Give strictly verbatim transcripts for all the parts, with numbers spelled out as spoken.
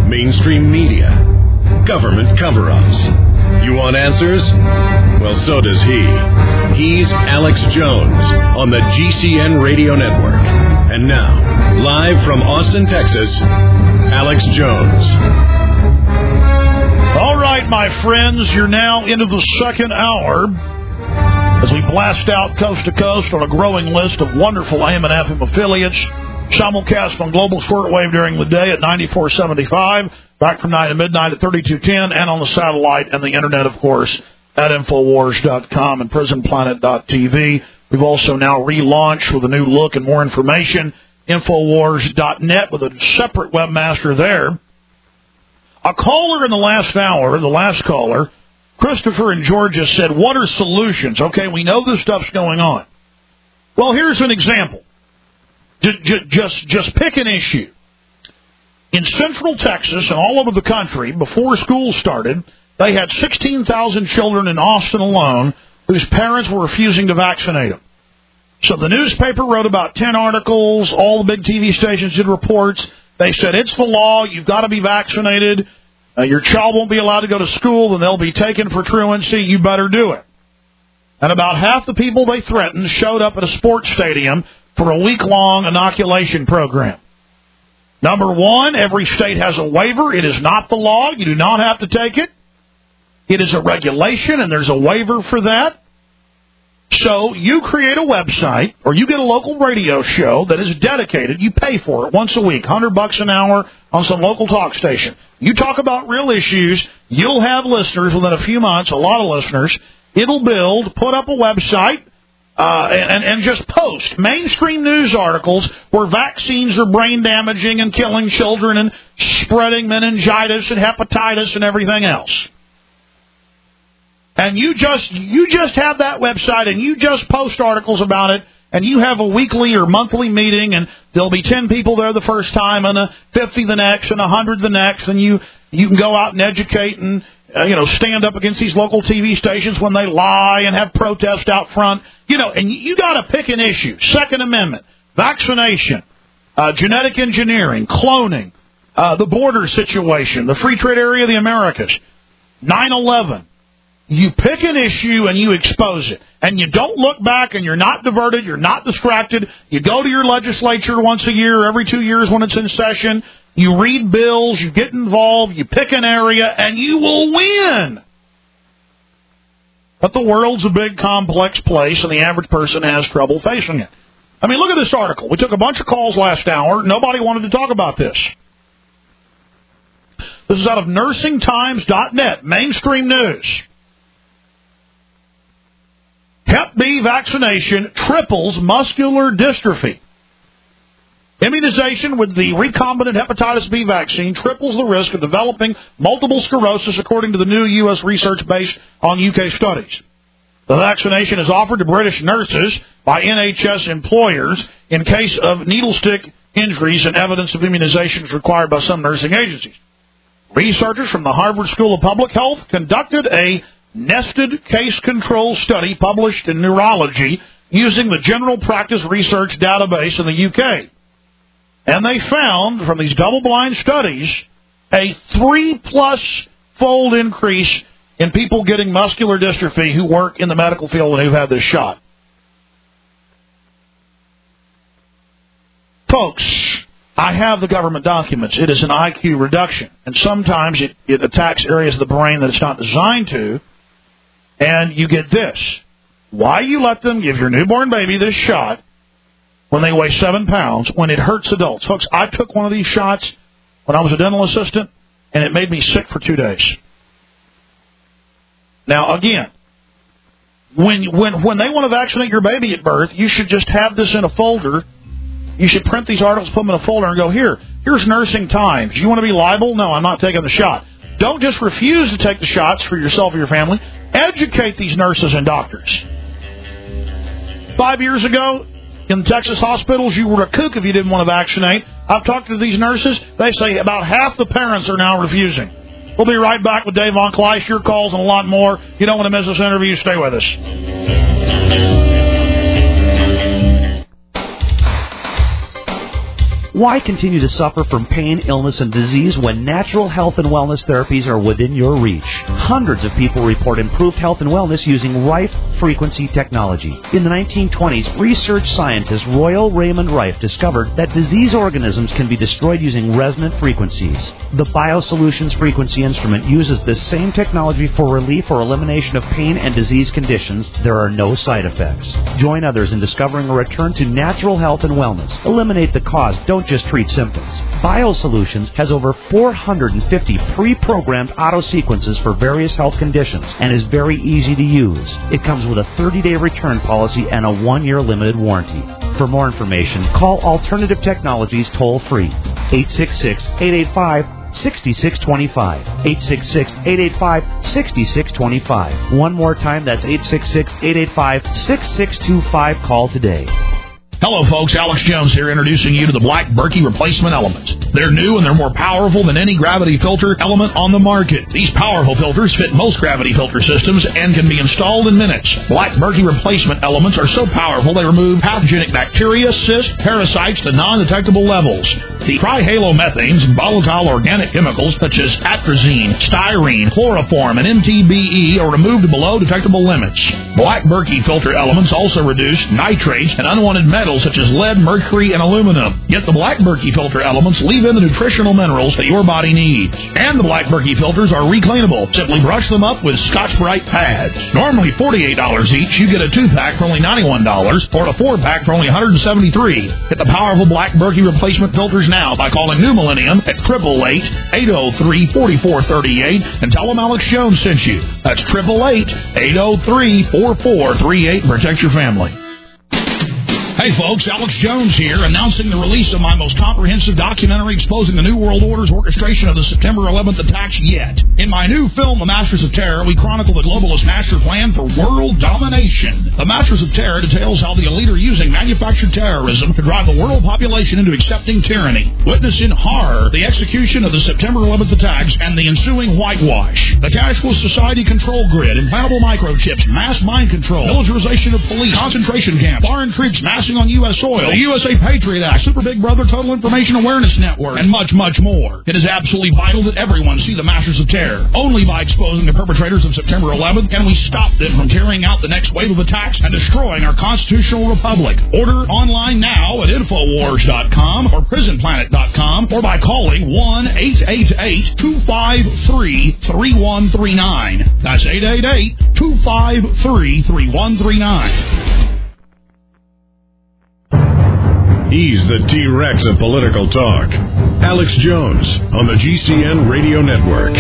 mainstream media, government cover-ups. You want answers? Well, so does he. He's Alex Jones on the G C N Radio Network. And now, live from Austin, Texas, Alex Jones. All right, my friends, you're now into the second hour as we blast out coast to coast on a growing list of wonderful A M and F M affiliates. Simulcast on global shortwave during the day at ninety-four seventy-five, back from nine to midnight at thirty-two ten, and on the satellite and the internet, of course, at Infowars dot com and Prison Planet dot T V. We've also now relaunched with a new look and more information, Infowars dot net, with a separate webmaster there. A caller in the last hour, the last caller, Christopher in Georgia, said, what are solutions? Okay, we know this stuff's going on. Well, here's an example. Just, just, just pick an issue. In Central Texas and all over the country, before school started, they had sixteen thousand children in Austin alone whose parents were refusing to vaccinate them. So the newspaper wrote about ten articles. All the big T V stations did reports. They said, it's the law. You've got to be vaccinated. Uh, your child won't be allowed to go to school, and they'll be taken for truancy. You better do it. And about half the people they threatened showed up at a sports stadium for a week-long inoculation program. Number one, every state has a waiver. It is not the law. You do not have to take it. It is a regulation, and there's a waiver for that. So you create a website, or you get a local radio show that is dedicated. You pay for it once a week, one hundred bucks an hour on some local talk station. You talk about real issues. You'll have listeners within a few months, a lot of listeners. It'll build, put up a website, Uh, and, and just post mainstream news articles where vaccines are brain damaging and killing children and spreading meningitis and hepatitis and everything else. And you just you just have that website and you just post articles about it, and you have a weekly or monthly meeting, and there'll be ten people there the first time and a fifty the next and a hundred the next, and you you can go out and educate and Uh, you know, stand up against these local T V stations when they lie and have protests out front. You know, and you got to pick an issue. Second Amendment, vaccination, uh, genetic engineering, cloning, uh, the border situation, the free trade area of the Americas, nine eleven. You pick an issue and you expose it. And you don't look back, and you're not diverted, you're not distracted. You go to your legislature once a year, every two years when it's in session. You read bills, you get involved, you pick an area, and you will win. But the world's a big, complex place, and the average person has trouble facing it. I mean, look at this article. We took a bunch of calls last hour. Nobody wanted to talk about this. This is out of nursing times dot net, mainstream news. Hep B vaccination triples muscular dystrophy. Immunization with the recombinant hepatitis B vaccine triples the risk of developing multiple sclerosis, according to the new U S research based on U K studies. The vaccination is offered to British nurses by N H S employers in case of needle stick injuries, and evidence of immunization is required by some nursing agencies. Researchers from the Harvard School of Public Health conducted a nested case control study published in Neurology using the General Practice Research database in the U K. And they found, from these double-blind studies, a three-plus-fold increase in people getting muscular dystrophy who work in the medical field and who've had this shot. Folks, I have the government documents. It is an I Q reduction. And sometimes it, it attacks areas of the brain that it's not designed to. And you get this. Why you let them give your newborn baby this shot when they weigh seven pounds, when it hurts adults? Folks, I took one of these shots when I was a dental assistant, and it made me sick for two days. Now, again, when when when they want to vaccinate your baby at birth, you should just have this in a folder. You should print these articles, put them in a folder, and go, here, here's Nursing Times. You want to be liable? No, I'm not taking the shot. Don't just refuse to take the shots for yourself or your family. Educate these nurses and doctors. Five years ago, in Texas hospitals, you were a kook if you didn't want to vaccinate. I've talked to these nurses. They say about half the parents are now refusing. We'll be right back with Dave Von Kleiss, your calls, and a lot more. You don't want to miss this interview. Stay with us. Why continue to suffer from pain, illness, and disease when natural health and wellness therapies are within your reach? Hundreds of people report improved health and wellness using Rife frequency technology. In the nineteen twenties, research scientist Royal Raymond Rife discovered that disease organisms can be destroyed using resonant frequencies. The BioSolutions frequency instrument uses this same technology for relief or elimination of pain and disease conditions. There are no side effects. Join others in discovering a return to natural health and wellness. Eliminate the cause. Don't just treat symptoms. BioSolutions has over four hundred fifty pre-programmed auto sequences for various health conditions and is very easy to use. It comes with a thirty-day return policy and a one-year limited warranty. For more information, call Alternative Technologies toll-free, eight six six, eight eight five, six six two five, eight six six, eight eight five, six six two five. One more time, that's eight six six, eight eight five, six six two five. Call today. Hello, folks. Alex Jones here, introducing you to the Black Berkey replacement elements. They're new and they're more powerful than any gravity filter element on the market. These powerful filters fit most gravity filter systems and can be installed in minutes. Black Berkey replacement elements are so powerful they remove pathogenic bacteria, cysts, parasites to non-detectable levels. The trihalomethanes and volatile organic chemicals such as atrazine, styrene, chloroform, and M T B E are removed to below detectable limits. Black Berkey filter elements also reduce nitrates and unwanted metals such as lead, mercury, and aluminum. Yet the Black Berkey filter elements leave in the nutritional minerals that your body needs. And the Black Berkey filters are recleanable. Simply brush them up with Scotch-Brite pads. Normally forty-eight dollars each, you get a two-pack for only ninety-one dollars or a four-pack for only one hundred seventy-three dollars. Get the powerful Black Berkey replacement filters now by calling New Millennium at eight eight eight, eight oh three, four four three eight and tell them Alex Jones sent you. That's eight eight eight, eight oh three, four four three eight and protect your family. Hey folks, Alex Jones here, announcing the release of my most comprehensive documentary exposing the New World Order's orchestration of the September eleventh attacks yet. In my new film, The Masters of Terror, we chronicle the globalist master plan for world domination. The Masters of Terror details how the elite are using manufactured terrorism to drive the world population into accepting tyranny. Witness in horror the execution of the September eleventh attacks and the ensuing whitewash. The cashless society control grid, implantable microchips, mass mind control, militarization of police, concentration camps, foreign troops massing on U S soil, the U S A Patriot Act, Super Big Brother Total Information Awareness Network, and much, much more. It is absolutely vital that everyone see the Masters of Terror. Only by exposing the perpetrators of September eleventh can we stop them from carrying out the next wave of attacks and destroying our constitutional republic. Order online now at Infowars dot com or Prison Planet dot com or by calling one eight eight eight, two five three, three one three nine. That's eight eight eight, two five three, three one three nine. He's the T-Rex of political talk. Alex Jones on the G C N Radio Network.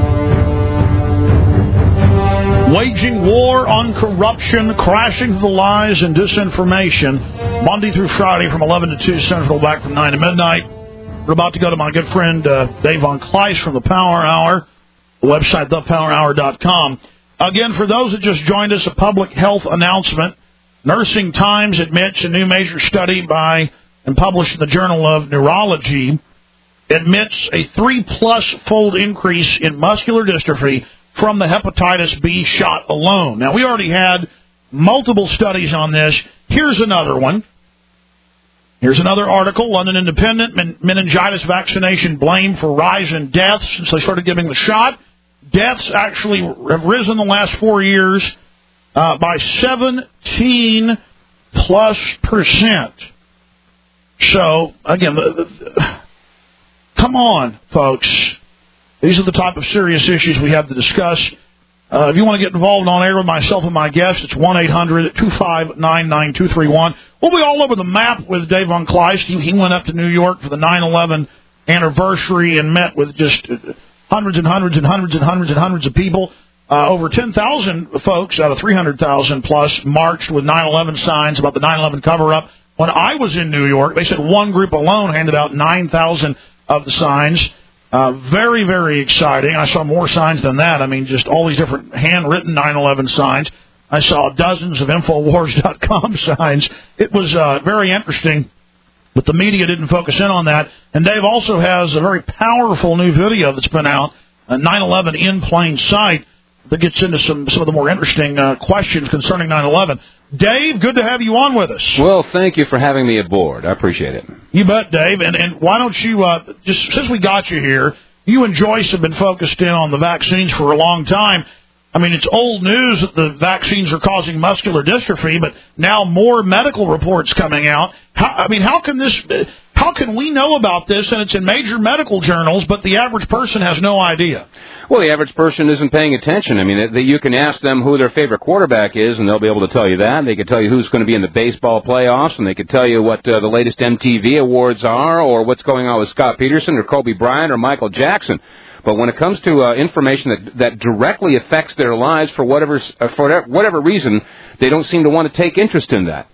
Waging war on corruption, crashing through the lies and disinformation, Monday through Friday from eleven to two Central, back from nine to midnight. We're about to go to my good friend uh, Dave Von Kleist from the Power Hour, the website the power hour dot com. Again, for those that just joined us, a public health announcement. Nursing Times admits a new major study by and published in the Journal of Neurology admits a three-plus-fold increase in muscular dystrophy from the hepatitis B shot alone. Now, we already had multiple studies on this. Here's another one. Here's another article. London Independent, men- meningitis vaccination blamed for rise in deaths since they started giving the shot. Deaths actually have risen the last four years uh, by seventeen plus percent. So, again, the, the, the, come on, folks. These are the type of serious issues we have to discuss. Uh, if you want to get involved on air with myself and my guests, it's one eight hundred, two five nine, nine two three one. We'll be all over the map with Dave Von Kleist. He, he went up to New York for the nine eleven anniversary and met with just hundreds and hundreds and hundreds and hundreds and hundreds of people. Uh, over ten thousand folks out of three hundred thousand plus marched with nine eleven signs about the nine eleven cover-up. When I was in New York, they said one group alone handed out nine thousand of the signs. Uh, very, very exciting. I saw more signs than that. I mean, just all these different handwritten nine eleven signs. I saw dozens of Infowars dot com signs. It was uh, very interesting, but the media didn't focus in on that. And Dave also has a very powerful new video that's been out, uh, nine eleven in plain sight, that gets into some, some of the more interesting uh, questions concerning nine eleven. Dave, good to have you on with us. Well, thank you for having me aboard. I appreciate it. You bet, Dave. And, and why don't you, uh, just since we got you here, you and Joyce have been focused in on the vaccines for a long time. I mean, it's old news that the vaccines are causing muscular dystrophy, but now more medical reports coming out. How, I mean, how can this, how can we know about this, and it's in major medical journals, but the average person has no idea? Well, the average person isn't paying attention. I mean, you can ask them who their favorite quarterback is, and they'll be able to tell you that. They could tell you who's going to be in the baseball playoffs, and they could tell you what uh, the latest M T V awards are, or what's going on with Scott Peterson or Kobe Bryant or Michael Jackson. But when it comes to uh, information that, that directly affects their lives for whatever uh, for whatever reason, they don't seem to want to take interest in that.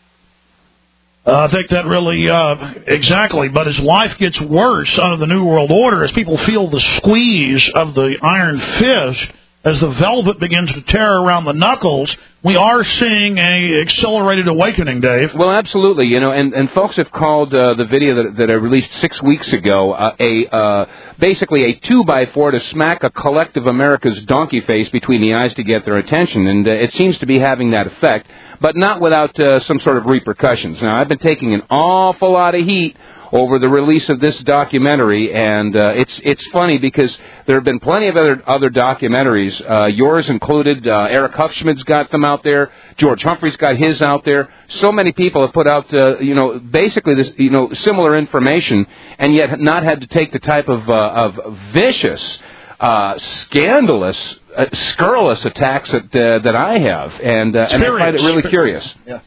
Uh, I think that really, uh, exactly. But as life gets worse under the New World Order, as people feel the squeeze of the iron fist, as the velvet begins to tear around the knuckles, we are seeing a accelerated awakening, Dave. Well, absolutely. You know, and, and folks have called uh, the video that, that I released six weeks ago uh, a uh, basically a two by four to smack a collective America's donkey face between the eyes to get their attention, and uh, it seems to be having that effect, but not without uh, some sort of repercussions. Now, I've been taking an awful lot of heat over the release of this documentary, and uh, it's it's funny because there have been plenty of other other documentaries, uh, yours included. uh, Eric Huffschmid's got them out there. George Humphrey's got his out there. So many people have put out, uh, you know, basically this, you know, similar information, and yet not had to take the type of uh, of vicious, uh, scandalous, uh, scurrilous attacks that uh, that I have, and uh, and I find it really curious. Yeah.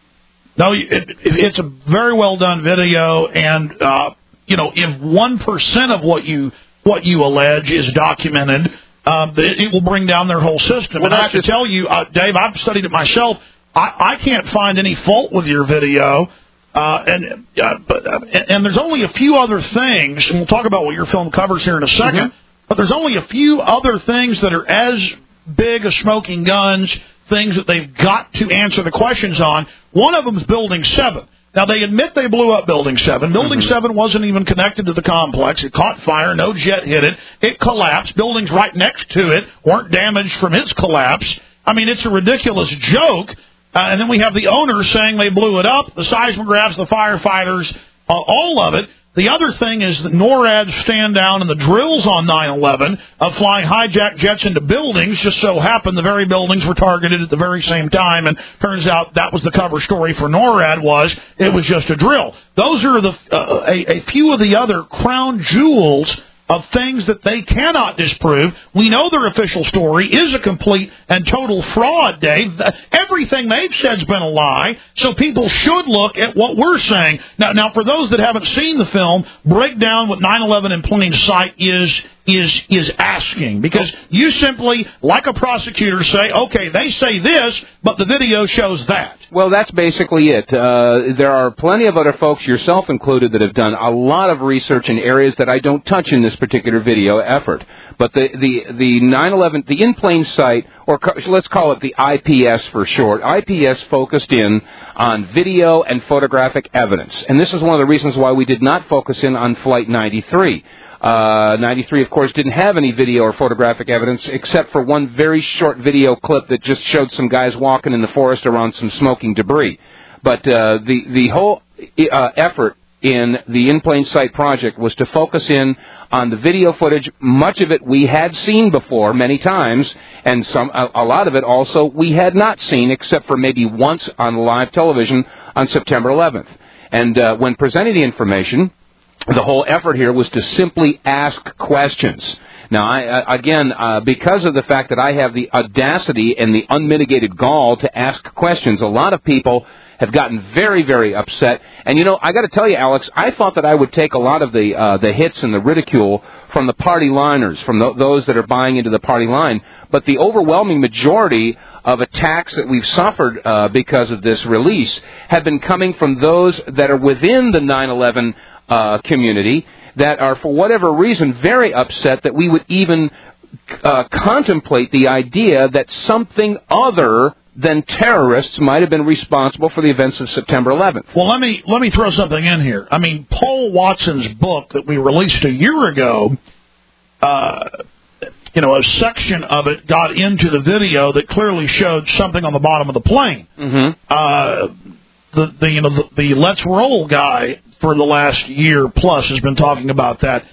No, it, it, it's a very well done video, and uh, you know, if one percent of what you what you allege is documented, uh, it, it will bring down their whole system. Well, and I have to tell you, uh, Dave, I've studied it myself. I, I can't find any fault with your video, uh, and uh, but uh, and, and there's only a few other things, and we'll talk about what your film covers here in a second. Mm-hmm. But there's only a few other things that are as big as smoking guns. Things that they've got to answer the questions on. One of them is Building seven. Now, they admit they blew up Building seven. Building mm-hmm. seven wasn't even connected to the complex. It caught fire. No jet hit it. It collapsed. Buildings right next to it weren't damaged from its collapse. I mean, it's a ridiculous joke. Uh, and then we have the owner saying they blew it up, the seismographs, the firefighters, uh, all of it. The other thing is the NORAD's stand down and the drills on nine eleven of flying hijacked jets into buildings. Just so happened the very buildings were targeted at the very same time, and turns out that was the cover story for NORAD was it was just a drill. Those are the uh, a, a few of the other crown jewels of things that they cannot disprove. We know their official story is a complete and total fraud, Dave. Everything they've said's been a lie, so people should look at what we're saying. Now, now for those that haven't seen the film, break down what nine eleven in plain sight is is is asking, because you simply, like a prosecutor, say, okay, they say this, but the video shows that. Well, that's basically it. Uh, there are plenty of other folks, yourself included, that have done a lot of research in areas that I don't touch in this particular video effort. But the the the nine eleven, the in plain sight, or co- let's call it the I P S for short, I P S focused in on video and photographic evidence. And this is one of the reasons why we did not focus in on Flight ninety-three. Uh, ninety-three, of course, didn't have any video or photographic evidence except for one very short video clip that just showed some guys walking in the forest around some smoking debris. But uh, the, the whole uh, effort in the In Plain Sight project was to focus in on the video footage. Much of it we had seen before many times, and some a, a lot of it also we had not seen except for maybe once on live television on September eleventh. And uh, when presenting the information, the whole effort here was to simply ask questions. Now, I, I, again, uh, because of the fact that I have the audacity and the unmitigated gall to ask questions, a lot of people have gotten very, very upset. And, you know, I got to tell you, Alex, I thought that I would take a lot of the uh, the hits and the ridicule from the party liners, from th- those that are buying into the party line. But the overwhelming majority of attacks that we've suffered uh, because of this release have been coming from those that are within the nine eleven Uh, community that are, for whatever reason, very upset that we would even uh, contemplate the idea that something other than terrorists might have been responsible for the events of September eleventh. Well, let me let me throw something in here. I mean, Paul Watson's book that we released a year ago, uh, you know, a section of it got into the video that clearly showed something on the bottom of the plane. Mm-hmm. Uh, The, the you know the, the Let's Roll guy for the last year plus has been talking about that.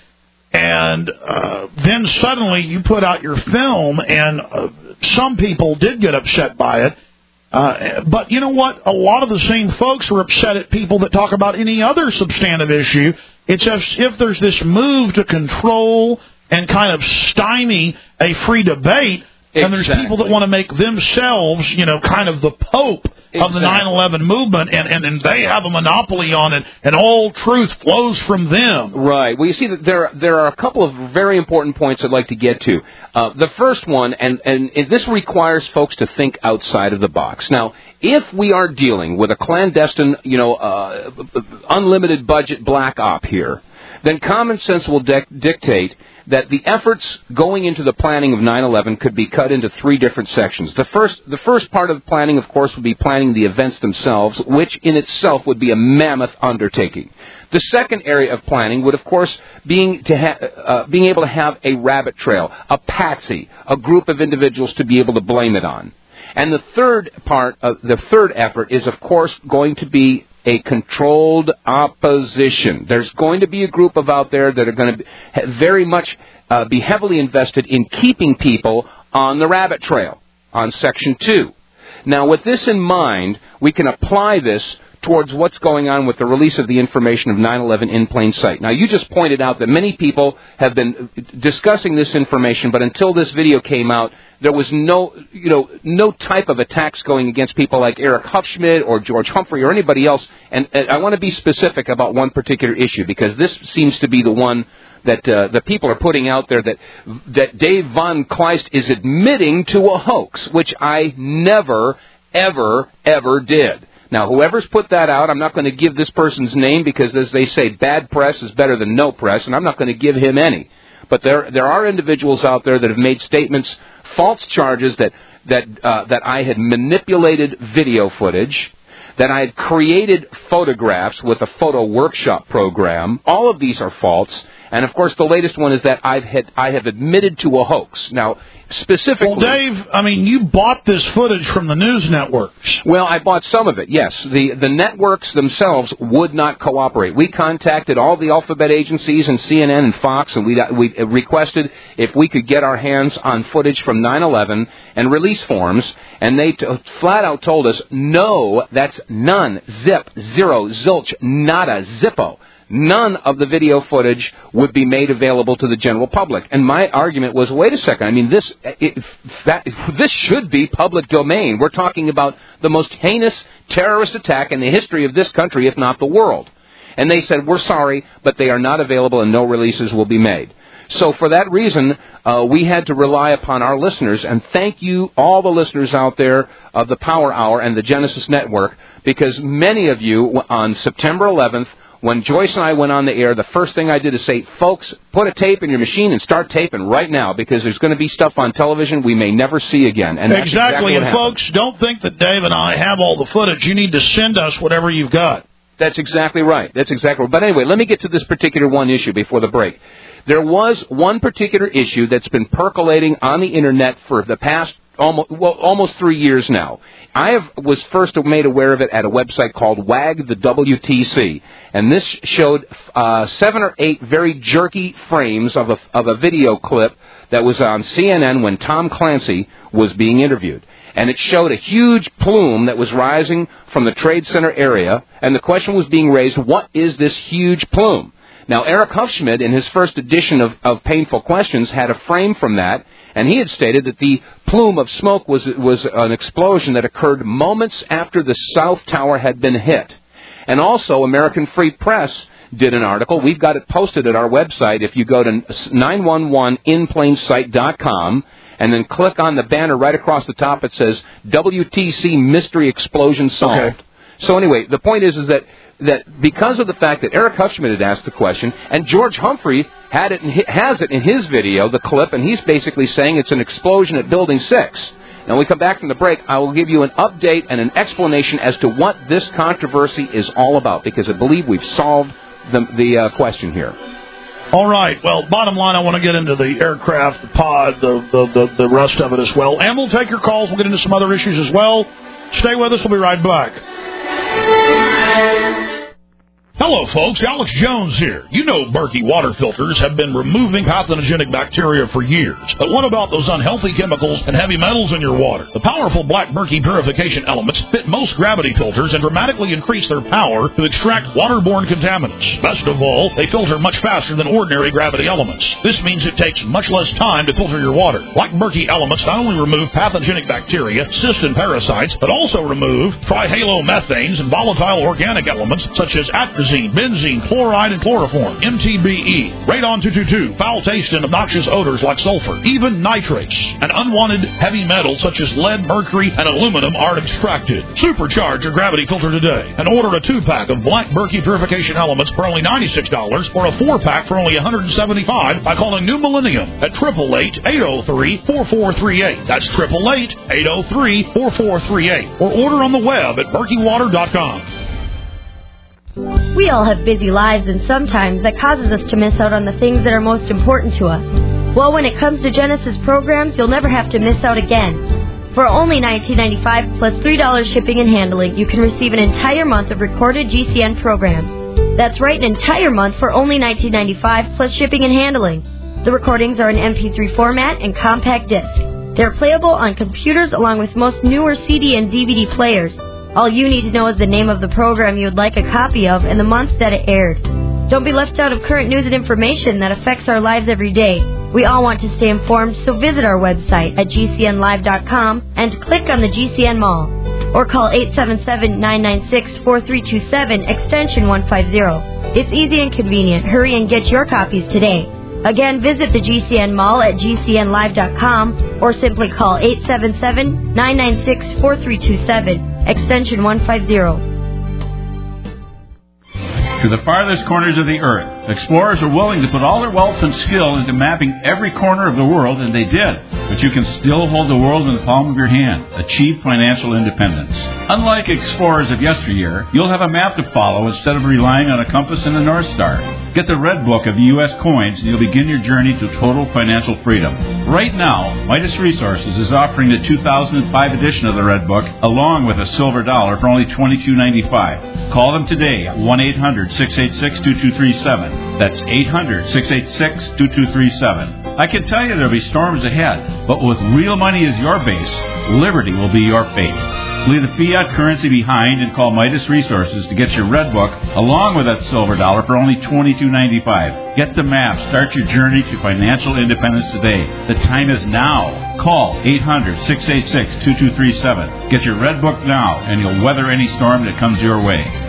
And uh, then suddenly you put out your film, and uh, some people did get upset by it. Uh, but you know what? A lot of the same folks were upset at people that talk about any other substantive issue. It's as if there's this move to control and kind of stymie a free debate. Exactly. And there's people that want to make themselves, you know, kind of the pope exactly. of the nine eleven movement, and, and, and they have a monopoly on it, and all truth flows from them. Right. Well, you see, that there there are a couple of very important points I'd like to get to. Uh, the first one, and, and, and this requires folks to think outside of the box. Now, if we are dealing with a clandestine, you know, uh, unlimited budget black op here, then common sense will de- dictate that the efforts going into the planning of nine eleven could be cut into three different sections. The first, the first part of the planning, of course, would be planning the events themselves, which in itself would be a mammoth undertaking. The second area of planning would, of course, being to ha- uh, being able to have a rabbit trail, a patsy, a group of individuals to be able to blame it on. And the third part, of the third effort, is, of course, going to be a controlled opposition. There's going to be a group of out there that are going to be very much uh, be heavily invested in keeping people on the rabbit trail, on Section two. Now, with this in mind, we can apply this towards what's going on with the release of the information of nine eleven in plain sight. Now, you just pointed out that many people have been discussing this information, but until this video came out, there was no, you know, no type of attacks going against people like Eric Hufschmidt or George Humphrey or anybody else. And, and I want to be specific about one particular issue, because this seems to be the one that uh, the people are putting out there, that that Dave Von Kleist is admitting to a hoax, which I never, ever, ever did. Now, whoever's put that out, I'm not going to give this person's name because, as they say, bad press is better than no press, and I'm not going to give him any. But there there are individuals out there that have made statements, false charges that that uh, that I had manipulated video footage, that I had created photographs with a photo workshop program. All of these are false. And, of course, the latest one is that I've had, I have admitted to a hoax. Now, specifically... Well, Dave, I mean, you bought this footage from the news networks. Well, I bought some of it, yes. The the networks themselves would not cooperate. We contacted all the alphabet agencies and C N N and Fox, and we, we requested if we could get our hands on footage from nine eleven and release forms, and they t- flat out told us, no, that's none, zip, zero, zilch, nada, zippo. None of the video footage would be made available to the general public. And my argument was, wait a second, I mean, this it, that, this should be public domain. We're talking about the most heinous terrorist attack in the history of this country, if not the world. And they said, we're sorry, but they are not available and no releases will be made. So for that reason, uh, we had to rely upon our listeners, and thank you, all the listeners out there of the Power Hour and the Genesis Network, because many of you on September eleventh, when Joyce and I went on the air, the first thing I did is say, folks, put a tape in your machine and start taping right now, because there's going to be stuff on television we may never see again. And that's exactly, exactly what and happened. Folks, don't think that Dave and I have all the footage. You need to send us whatever you've got. That's exactly right. That's exactly right. But anyway, let me get to this particular one issue before the break. There was one particular issue that's been percolating on the Internet for the past almost, well, almost three years now. I have, was first made aware of it at a website called Wag the W T C, and this showed uh, seven or eight very jerky frames of a, of a video clip that was on C N N when Tom Clancy was being interviewed. And it showed a huge plume that was rising from the Trade Center area, and the question was being raised, what is this huge plume? Now, Eric Hufschmidt, in his first edition of, of Painful Questions, had a frame from that, and he had stated that the plume of smoke was was an explosion that occurred moments after the South Tower had been hit. And also, American Free Press did an article. We've got it posted at our website. If you go to nine one one in plain sight dot com and then click on the banner right across the top, it says W T C Mystery Explosion Solved. Okay. So anyway, the point is, is that that because of the fact that Eric Hufschmidt had asked the question, and George Humphrey had it in, has it in his video, the clip, and he's basically saying it's an explosion at Building six. Now, when we come back from the break, I will give you an update and an explanation as to what this controversy is all about, because I believe we've solved the, the uh, question here. All right. Well, bottom line, I want to get into the aircraft, the pod, the, the, the, the rest of it as well. And we'll take your calls. We'll get into some other issues as well. Stay with us. We'll be right back. Hello. Hello, folks. Alex Jones here. You know Berkey water filters have been removing pathogenic bacteria for years. But what about those unhealthy chemicals and heavy metals in your water? The powerful Black Berkey purification elements fit most gravity filters and dramatically increase their power to extract waterborne contaminants. Best of all, they filter much faster than ordinary gravity elements. This means it takes much less time to filter your water. Black Berkey elements not only remove pathogenic bacteria, cysts, and parasites, but also remove trihalomethanes and volatile organic elements such as atrazine, benzene, chloride, and chloroform, M T B E, radon two twenty-two, foul taste and obnoxious odors like sulfur, even nitrates, and unwanted heavy metals such as lead, mercury, and aluminum are extracted. Supercharge your gravity filter today and order a two-pack of Black Berkey purification elements for only ninety-six dollars or a four-pack for only one hundred seventy-five dollars by calling New Millennium at eight eight eight, eight oh three, four four three eight. That's eight eight eight, eight oh three, four four three eight. Or order on the web at berkey water dot com. We all have busy lives, and sometimes that causes us to miss out on the things that are most important to us. Well, when it comes to Genesis programs, you'll never have to miss out again. For only nineteen ninety-five dollars plus three dollars shipping and handling, you can receive an entire month of recorded G C N programs. That's right, an entire month for only nineteen ninety-five dollars plus shipping and handling. The recordings are in M P three format and compact disc. They're playable on computers along with most newer C D and D V D players. All you need to know is the name of the program you would like a copy of and the month that it aired. Don't be left out of current news and information that affects our lives every day. We all want to stay informed, so visit our website at G C N live dot com and click on the G C N Mall. Or call eight seven seven, nine nine six, four three two seven, extension one fifty. It's easy and convenient. Hurry and get your copies today. Again, visit the G C N Mall at G C N live dot com or simply call eight seven seven, nine nine six, four three two seven, extension one fifty. To the farthest corners of the earth, explorers are willing to put all their wealth and skill into mapping every corner of the world, and they did. But you can still hold the world in the palm of your hand. Achieve financial independence. Unlike explorers of yesteryear, you'll have a map to follow instead of relying on a compass and a North Star. Get the Red Book of U S coins, and you'll begin your journey to total financial freedom. Right now, Midas Resources is offering the two thousand five edition of the Red Book, along with a silver dollar for only twenty-two ninety-five. Call them today at one eight hundred, six eight six, two two three seven. That's eight hundred, six eight six, two two three seven. I can tell you there'll be storms ahead, but with real money as your base, liberty will be your fate. Leave the fiat currency behind and call Midas Resources to get your Red Book along with that silver dollar for only twenty-two ninety-five. Get the map. Start your journey to financial independence today. The time is now. Call eight hundred, six eight six, two two three seven. Get your Red Book now, and you'll weather any storm that comes your way.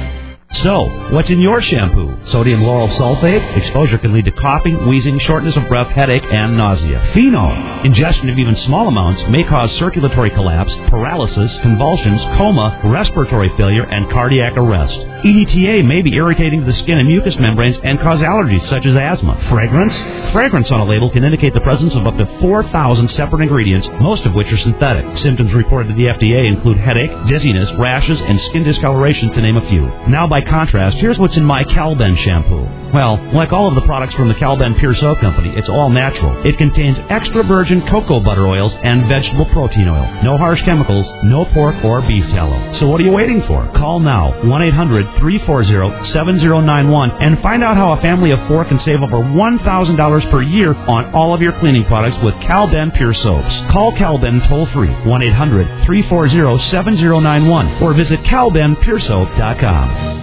So, what's in your shampoo? Sodium lauryl sulfate? Exposure can lead to coughing, wheezing, shortness of breath, headache, and nausea. Phenol. Ingestion of even small amounts may cause circulatory collapse, paralysis, convulsions, coma, respiratory failure, and cardiac arrest. E D T A may be irritating to the skin and mucous membranes and cause allergies such as asthma. Fragrance? Fragrance on a label can indicate the presence of up to four thousand separate ingredients, most of which are synthetic. Symptoms reported to the F D A include headache, dizziness, rashes, and skin discoloration, to name a few. Now, by contrast, here's what's in my Calben shampoo. Well, like all of the products from the Calben Pure Soap Company, it's all natural. It contains extra virgin cocoa butter oils and vegetable protein oil. No harsh chemicals, no pork or beef tallow. So what are you waiting for? Call now, one eight hundred, three four zero, seven zero nine one, and find out how a family of four can save over one thousand dollars per year on all of your cleaning products with Calben Pure Soaps. Call Calben toll-free, one eight hundred, three four zero, seven zero nine one, or visit calben pure soap dot com.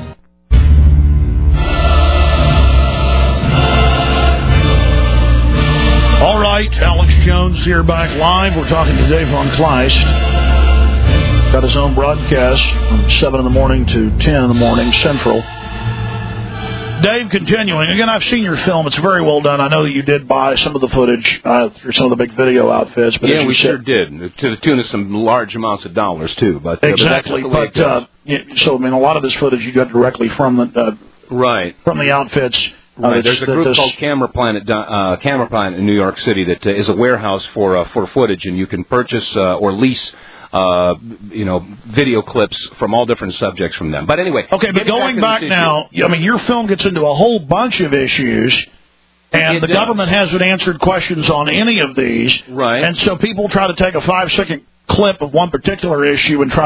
All right, Alex Jones here back live. We're talking to Dave Von Kleist. Got his own broadcast from seven in the morning to ten in the morning Central. Dave, continuing. Again, I've seen your film. It's very well done. I know that you did buy some of the footage uh, through some of the big video outfits. But yeah, we said, sure did, to the tune of some large amounts of dollars, too. But, uh, exactly. But, but uh, so, I mean, a lot of this footage you got directly from the, uh, right. from the outfits. Right. Uh, There's a group called Camera Planet, uh, Camera Planet in New York City that uh, is a warehouse for uh, for footage, and you can purchase uh, or lease, uh, you know, video clips from all different subjects from them. But anyway, okay. But going back, back now, I mean, your film gets into a whole bunch of issues, and it the does. government hasn't answered questions on any of these. Right. And so people try to take a five second clip of one particular issue and try to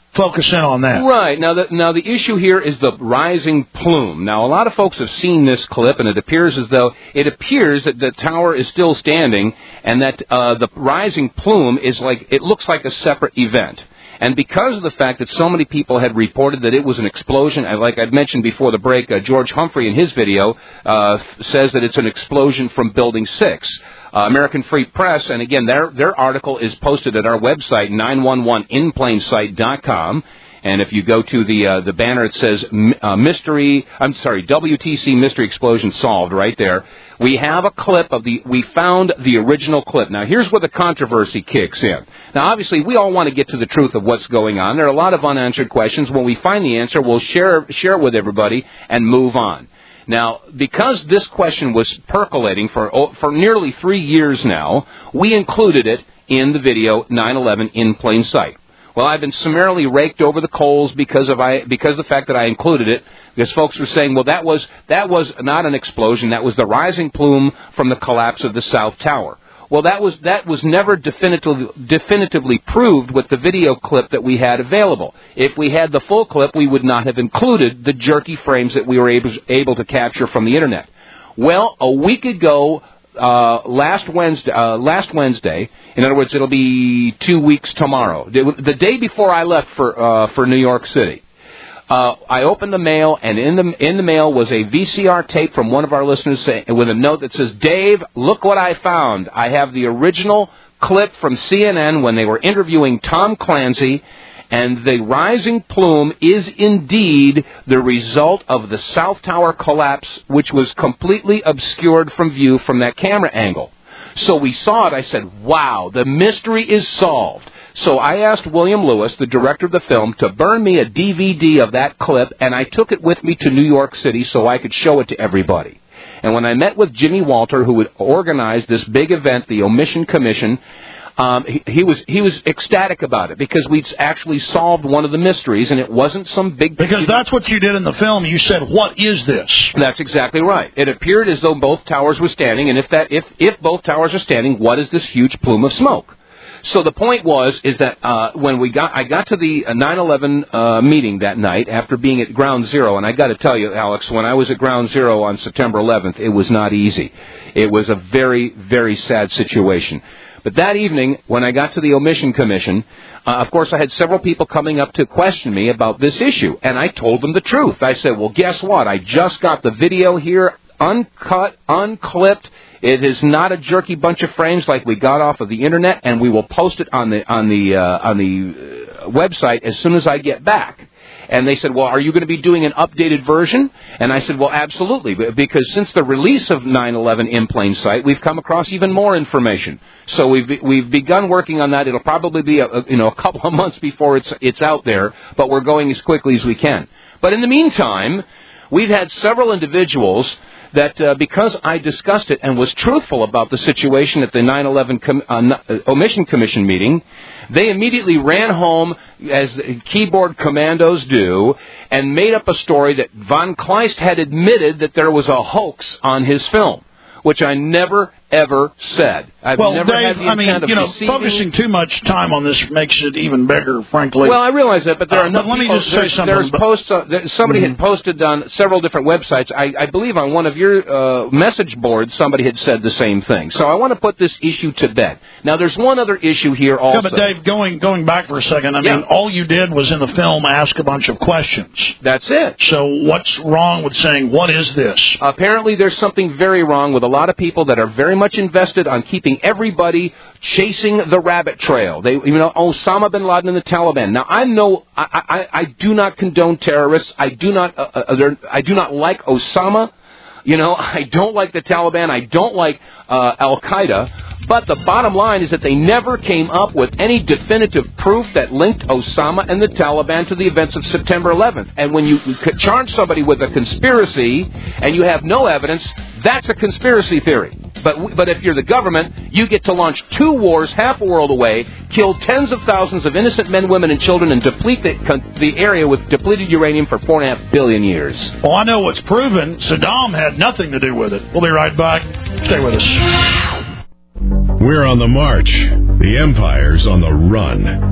focus in on that. Right. Now the, now the issue here is the rising plume. Now, a lot of folks have seen this clip, and it appears as though it appears that the tower is still standing, and that uh, the rising plume is like, it looks like a separate event. And because of the fact that so many people had reported that it was an explosion, and like I'd mentioned before the break, uh, George Humphrey in his video uh, says that it's an explosion from Building six. Uh, American Free Press, and again, their their article is posted at our website, nine one one in plain sight dot com. And if you go to the uh, the banner, it says uh, mystery. I'm sorry, W T C mystery explosion solved. Right there, we have a clip of the. We found the original clip. Now, here's where the controversy kicks in. Now, obviously, we all want to get to the truth of what's going on. There are a lot of unanswered questions. When we find the answer, we'll share share it with everybody and move on. Now, because this question was percolating for for nearly three years now, we included it in the video nine eleven in plain sight. Well, I've been summarily raked over the coals because of I because of the fact that I included it, because folks were saying, well, that was that was not an explosion, that was the rising plume from the collapse of the South Tower. Well, that was that was never definitively definitively proved with the video clip that we had available. If we had the full clip, we would not have included the jerky frames that we were able able to capture from the internet. Well, a week ago, uh, last Wednesday, uh, last Wednesday. In other words, it'll be two weeks tomorrow. The day before I left for uh, for New York City, uh, I opened the mail, and in the in the mail was a V C R tape from one of our listeners saying, with a note that says, "Dave, look what I found. I have the original clip from C N N when they were interviewing Tom Clancy, and the rising plume is indeed the result of the South Tower collapse, which was completely obscured from view from that camera angle." So we saw it. I said, wow, the mystery is solved. So I asked William Lewis, the director of the film, to burn me a D V D of that clip, and I took it with me to New York City so I could show it to everybody. And when I met with Jimmy Walter, who had organized this big event, the Omission Commission, Um, he, he was he was ecstatic about it because we'd actually solved one of the mysteries, and it wasn't some big... Because that's what you did in the film. You said, what is this? That's exactly right. It appeared as though both towers were standing, and if that if, if both towers are standing, what is this huge plume of smoke? So the point was is that uh, when we got I got to the nine eleven uh, meeting that night after being at Ground Zero, and I got to tell you, Alex, when I was at Ground Zero on September eleventh, it was not easy. It was a very, very sad situation. But that evening, when I got to the Omission Commission, uh, of course, I had several people coming up to question me about this issue, and I told them the truth. I said, well, guess what? I just got the video here, uncut, unclipped. It is not a jerky bunch of frames like we got off of the Internet, and we will post it on the on the uh, on the uh, website as soon as I get back. And they said, well, are you going to be doing an updated version? And I said, well, absolutely, because since the release of nine eleven in plain sight, we've come across even more information. So we've we've begun working on that. It'll probably be a, a, you know a couple of months before it's it's out there, but we're going as quickly as we can. But in the meantime, we've had several individuals that uh, because I discussed it and was truthful about the situation at the nine eleven com- uh, Omission Commission meeting, they immediately ran home, as keyboard commandos do, and made up a story that Von Kleist had admitted that there was a hoax on his film, which I never, ever said. I've well, never Dave, had the I mean, intent of you know, deceiving. focusing too much time on this makes it even bigger, frankly. Well, I realize that, but there uh, are no. But let people, me just say there's, something. There's posts. Uh, there, somebody mm-hmm. had posted on several different websites. I, I believe on one of your uh, message boards, somebody had said the same thing. So I want to put this issue to bed. Now, there's one other issue here also. Yeah, but Dave, going going back for a second, I yeah. mean, all you did was in the film ask a bunch of questions. That's it. So what's wrong with saying, what is this? Apparently, there's something very wrong with a lot of people that are very much invested on keeping everybody chasing the rabbit trail. They, you know, Osama bin Laden and the Taliban. Now, I know, I, I, I do not condone terrorists. I do not, uh, uh, I do not like Osama. You know, I don't like the Taliban. I don't like uh, Al-Qaeda. But the bottom line is that they never came up with any definitive proof that linked Osama and the Taliban to the events of September eleventh. And when you charge somebody with a conspiracy and you have no evidence, that's a conspiracy theory. But but if you're the government, you get to launch two wars half a world away, kill tens of thousands of innocent men, women, and children, and deplete the, the area with depleted uranium for four and a half billion years. Well, I know what's proven. Saddam had nothing to do with it. We'll be right back. Stay with us. We're on the march. The Empire's on the run.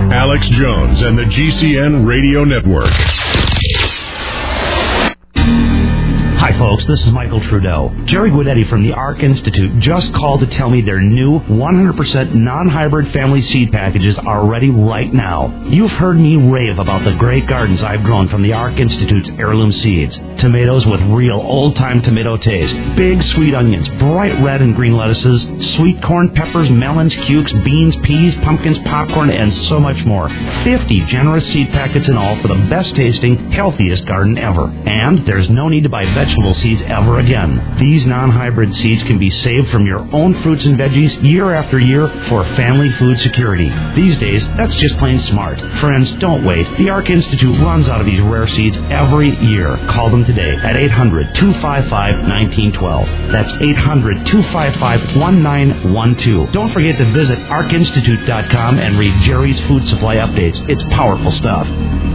Alex Jones and the G C N Radio Network. Hi, folks. This is Michael Trudeau. Jerry Guidetti from the ARC Institute just called to tell me their new one hundred percent non-hybrid family seed packages are ready right now. You've heard me rave about the great gardens I've grown from the ARC Institute's heirloom seeds. Tomatoes with real old-time tomato taste. Big sweet onions, bright red and green lettuces, sweet corn, peppers, melons, cukes, beans, peas, pumpkins, popcorn, and so much more. fifty generous seed packets in all for the best-tasting, healthiest garden ever. And there's no need to buy vegetables seeds ever again. These non-hybrid seeds can be saved from your own fruits and veggies year after year for family food security. These days, that's just plain smart. Friends, don't wait. The ARC Institute runs out of these rare seeds every year. Call them today at eight hundred, two five five, one nine one two. That's eight hundred, two five five, one nine one two. Don't forget to visit arc institute dot com and read Jerry's food supply updates. It's powerful stuff.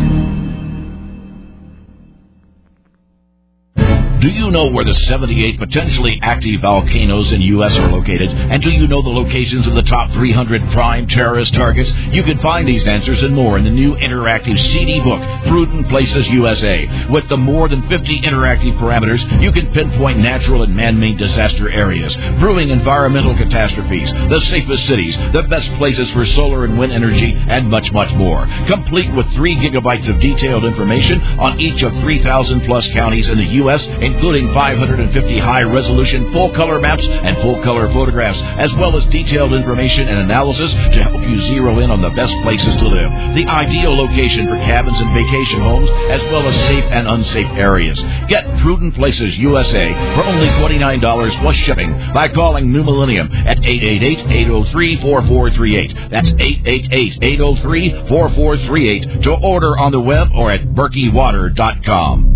Do you know where the seventy-eight potentially active volcanoes in U S are located? And do you know the locations of the top three hundred prime terrorist targets? You can find these answers and more in the new interactive C D book, Prudent Places U S A. With the more than fifty interactive parameters, you can pinpoint natural and man-made disaster areas, brewing environmental catastrophes, the safest cities, the best places for solar and wind energy, and much, much more. Complete with three gigabytes of detailed information on each of three thousand plus counties in the U S, including five hundred fifty high-resolution full-color maps and full-color photographs, as well as detailed information and analysis to help you zero in on the best places to live, the ideal location for cabins and vacation homes, as well as safe and unsafe areas. Get Prudent Places U S A for only twenty-nine dollars plus shipping by calling New Millennium at eight eight eight, eight oh three, four four three eight. That's eight eight eight, eight oh three, four four three eight to order on the web or at berkey water dot com.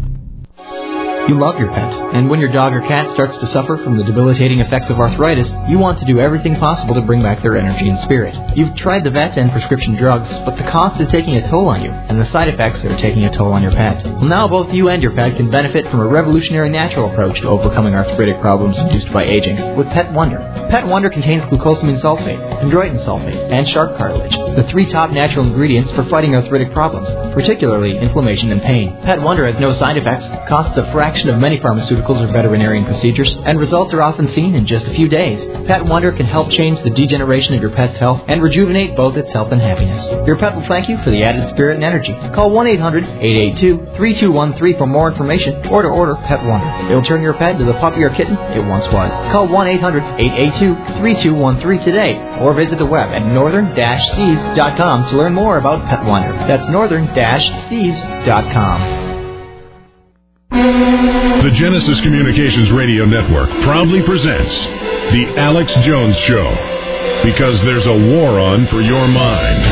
You love your pet, and when your dog or cat starts to suffer from the debilitating effects of arthritis, you want to do everything possible to bring back their energy and spirit. You've tried the vet and prescription drugs, but the cost is taking a toll on you, and the side effects are taking a toll on your pet. Well, now both you and your pet can benefit from a revolutionary natural approach to overcoming arthritic problems induced by aging with Pet Wonder. Pet Wonder contains glucosamine sulfate, chondroitin sulfate, and shark cartilage, the three top natural ingredients for fighting arthritic problems, particularly inflammation and pain. Pet Wonder has no side effects, costs a fraction of many pharmaceuticals or veterinarian procedures, and results are often seen in just a few days. Pet Wonder can help change the degeneration of your pet's health and rejuvenate both its health and happiness. Your pet will thank you for the added spirit and energy. Call one eight hundred, eight eight two, three two one three for more information or to order Pet Wonder. It'll turn your pet into the puppy or kitten it once was. Call one eight hundred, eight eight two, three two one three today or visit the web at northern dash seas dot com to learn more about Pet Wonder. That's northern dash seas dot com. The Genesis Communications Radio Network proudly presents The Alex Jones Show, because there's a war on for your mind.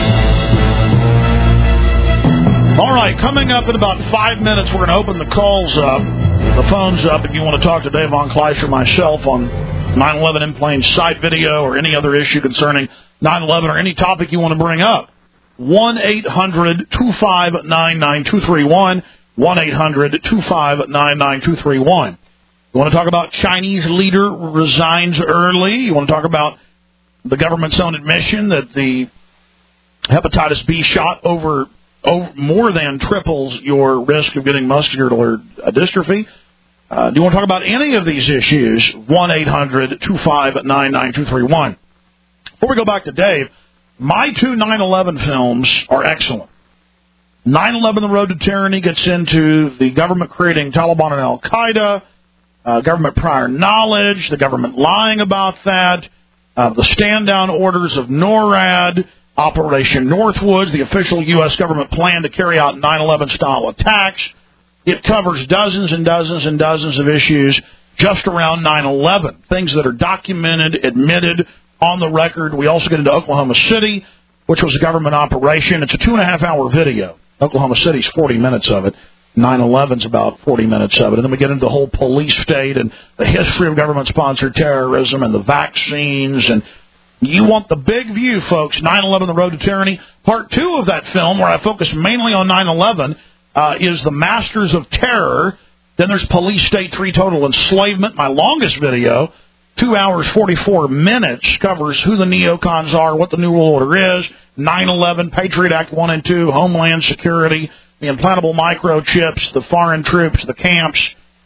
All right, coming up in about five minutes, we're going to open the calls up, the phones up, if you want to talk to Dave Von Kleiss or myself on nine eleven in plain sight video or any other issue concerning nine eleven or any topic you want to bring up. one eight hundred, two five nine, nine two three one. one eight hundred, two five nine, nine two three one. You want to talk about Chinese leader resigns early? You want to talk about the government's own admission that the hepatitis B shot over, over more than triples your risk of getting muscular dystrophy? Uh, do you want to talk about any of these issues? one eight hundred, two five nine, nine two three one. Before we go back to Dave, my two nine eleven films are excellent. nine eleven, The Road to Tyranny gets into the government creating Taliban and Al-Qaeda, uh, government prior knowledge, the government lying about that, uh, the stand-down orders of NORAD, Operation Northwoods, the official U S government plan to carry out nine eleven-style attacks. It covers dozens and dozens and dozens of issues just around nine eleven, things that are documented, admitted, on the record. We also get into Oklahoma City, which was a government operation. It's a two-and-a-half-hour video. Oklahoma City's forty minutes of it. nine eleven's about forty minutes of it. And then we get into the whole police state and the history of government-sponsored terrorism and the vaccines. And you want the big view, folks, nine eleven, The Road to Tyranny. Part two of that film, where I focus mainly on nine eleven, uh, is The Masters of Terror. Then there's Police State three, Total Enslavement, my longest video. Two hours, forty-four minutes, covers who the neocons are, what the New World Order is, nine eleven, Patriot Act one and two, Homeland Security, the implantable microchips, the foreign troops, the camps,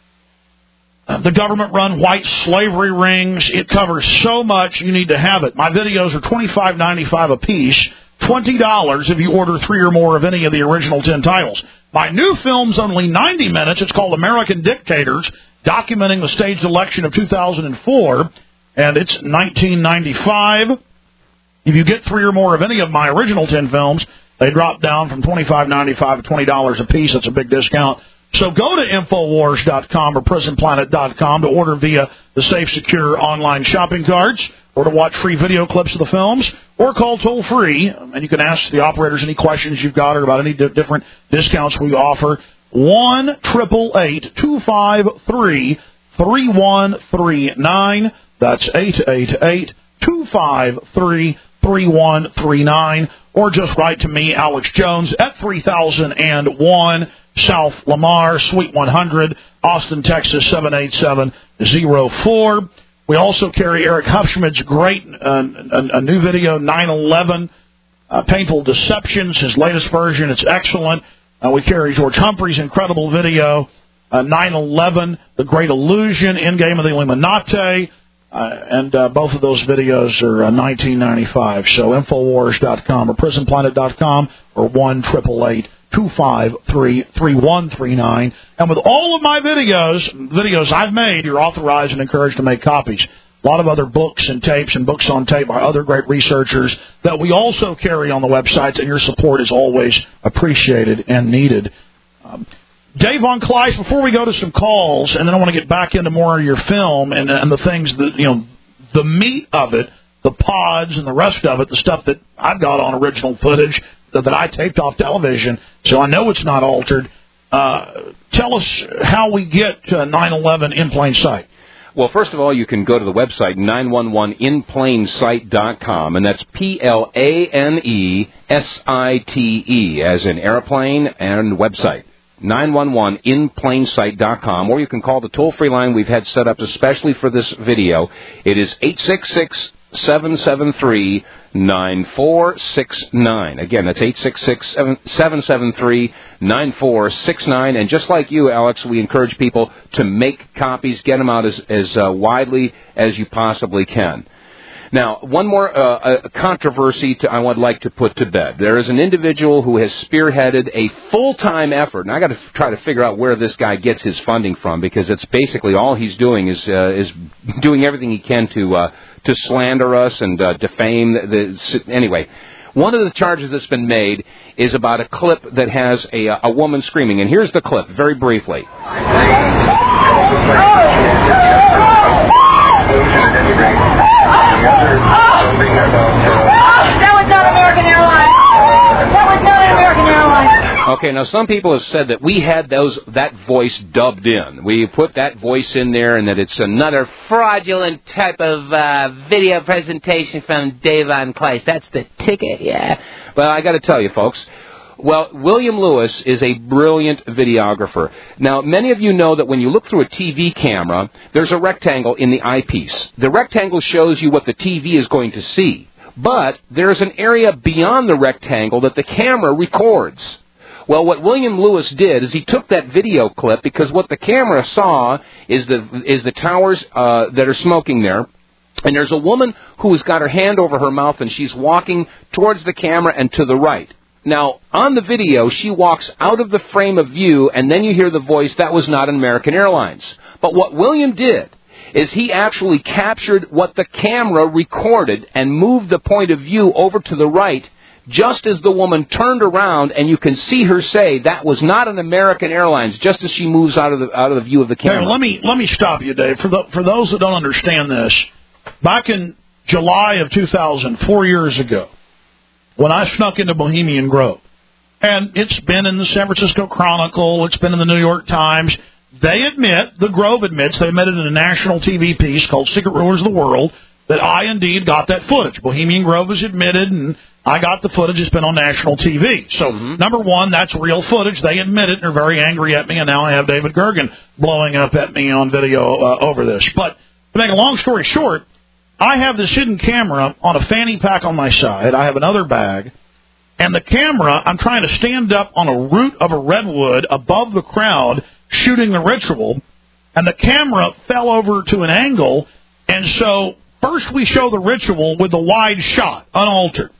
uh, the government-run white slavery rings. It covers so much, you need to have it. My videos are twenty-five ninety-five a piece, twenty dollars if you order three or more of any of the original ten titles. My new film's only ninety minutes. It's called American Dictators, documenting the staged election of two thousand four, and it's nineteen ninety-five. If you get three or more of any of my original ten films, they drop down from twenty-five ninety-five to twenty dollars a piece. That's a big discount. So go to Infowars dot com or Prison Planet dot com to order via the safe, secure online shopping carts, or to watch free video clips of the films, or call toll-free, and you can ask the operators any questions you've got or about any di- different discounts we offer. one eight eight eight, two five three, three one three nine. That's eight eight eight, two five three, three one three nine. Or just write to me, Alex Jones, at three thousand one South Lamar, Suite one hundred, Austin, Texas, seven eight seven zero four. We also carry Eric Hufschmid's great uh, a, a new video, nine eleven, uh, Painful Deceptions, his latest version. It's excellent. Uh, we carry George Humphrey's incredible video, uh, nine eleven, The Great Illusion, Endgame of the Illuminati, uh, and uh, both of those videos are uh, nineteen ninety-five. So Infowars dot com or Prison Planet dot com or one eight eight eight, two five three, three one three nine. And with all of my videos, videos I've made, you're authorized and encouraged to make copies. A lot of other books and tapes and books on tape by other great researchers that we also carry on the websites, and your support is always appreciated and needed. Um, Dave Von Kleist, before we go to some calls, and then I want to get back into more of your film and, and the things that, you know, the meat of it, the pods and the rest of it, the stuff that I've got on original footage that, that I taped off television, so I know it's not altered. Uh, tell us how we get to nine eleven in plain sight. Well, first of all, you can go to the website nine one one in plain sight dot com, and that's P L A N E S I T E, as in airplane and website. nine one one in plain sight dot com, or you can call the toll-free line we've had set up especially for this video. It is eight six six, seven seven three, nine four six nine. Again, that's eight six six, seven seven three, nine four six nine. And just like you, Alex, we encourage people to make copies, get them out as, as uh, widely as you possibly can. Now, one more uh, controversy to, I would like to put to bed. There is an individual who has spearheaded a full-time effort, and I got to f- try to figure out where this guy gets his funding from, because it's basically all he's doing is uh, is doing everything he can to uh, to slander us and uh, defame. The, the anyway, one of the charges that's been made is about a clip that has a a woman screaming, and here's the clip very briefly. That was not American Airlines. That was not American Airlines. Okay, now some people have said that we had those that voice dubbed in. We put that voice in there, and that it's another fraudulent type of uh, video presentation from Dave Von Kleist. That's the ticket, yeah. But I got to tell you, folks. Well, William Lewis is a brilliant videographer. Now, many of you know that when you look through a T V camera, there's a rectangle in the eyepiece. The rectangle shows you what the T V is going to see. But there's an area beyond the rectangle that the camera records. Well, what William Lewis did is he took that video clip, because what the camera saw is the is the towers uh, that are smoking there. And there's a woman who has got her hand over her mouth, and she's walking towards the camera and to the right. Now, on the video, she walks out of the frame of view, and then you hear the voice, that was not an American Airlines. But what William did is he actually captured what the camera recorded and moved the point of view over to the right, just as the woman turned around, and you can see her say, that was not an American Airlines, just as she moves out of the out of the view of the camera. Hey, let me let me stop you, Dave. For the, for those that don't understand this, back in July of two thousand, four years ago, when I snuck into Bohemian Grove, and it's been in the San Francisco Chronicle, it's been in the New York Times, they admit, the Grove admits, they admitted in a national T V piece called Secret Rulers of the World, that I indeed got that footage. Bohemian Grove has admitted, and I got the footage. It's been on national T V. So, mm-hmm. number one, that's real footage. They admit it, and they're very angry at me, and now I have David Gergen blowing up at me on video uh, over this. But to make a long story short, I have this hidden camera on a fanny pack on my side. I have another bag. And the camera, I'm trying to stand up on a root of a redwood above the crowd shooting the ritual. And the camera fell over to an angle. And so first we show the ritual with the wide shot, unaltered.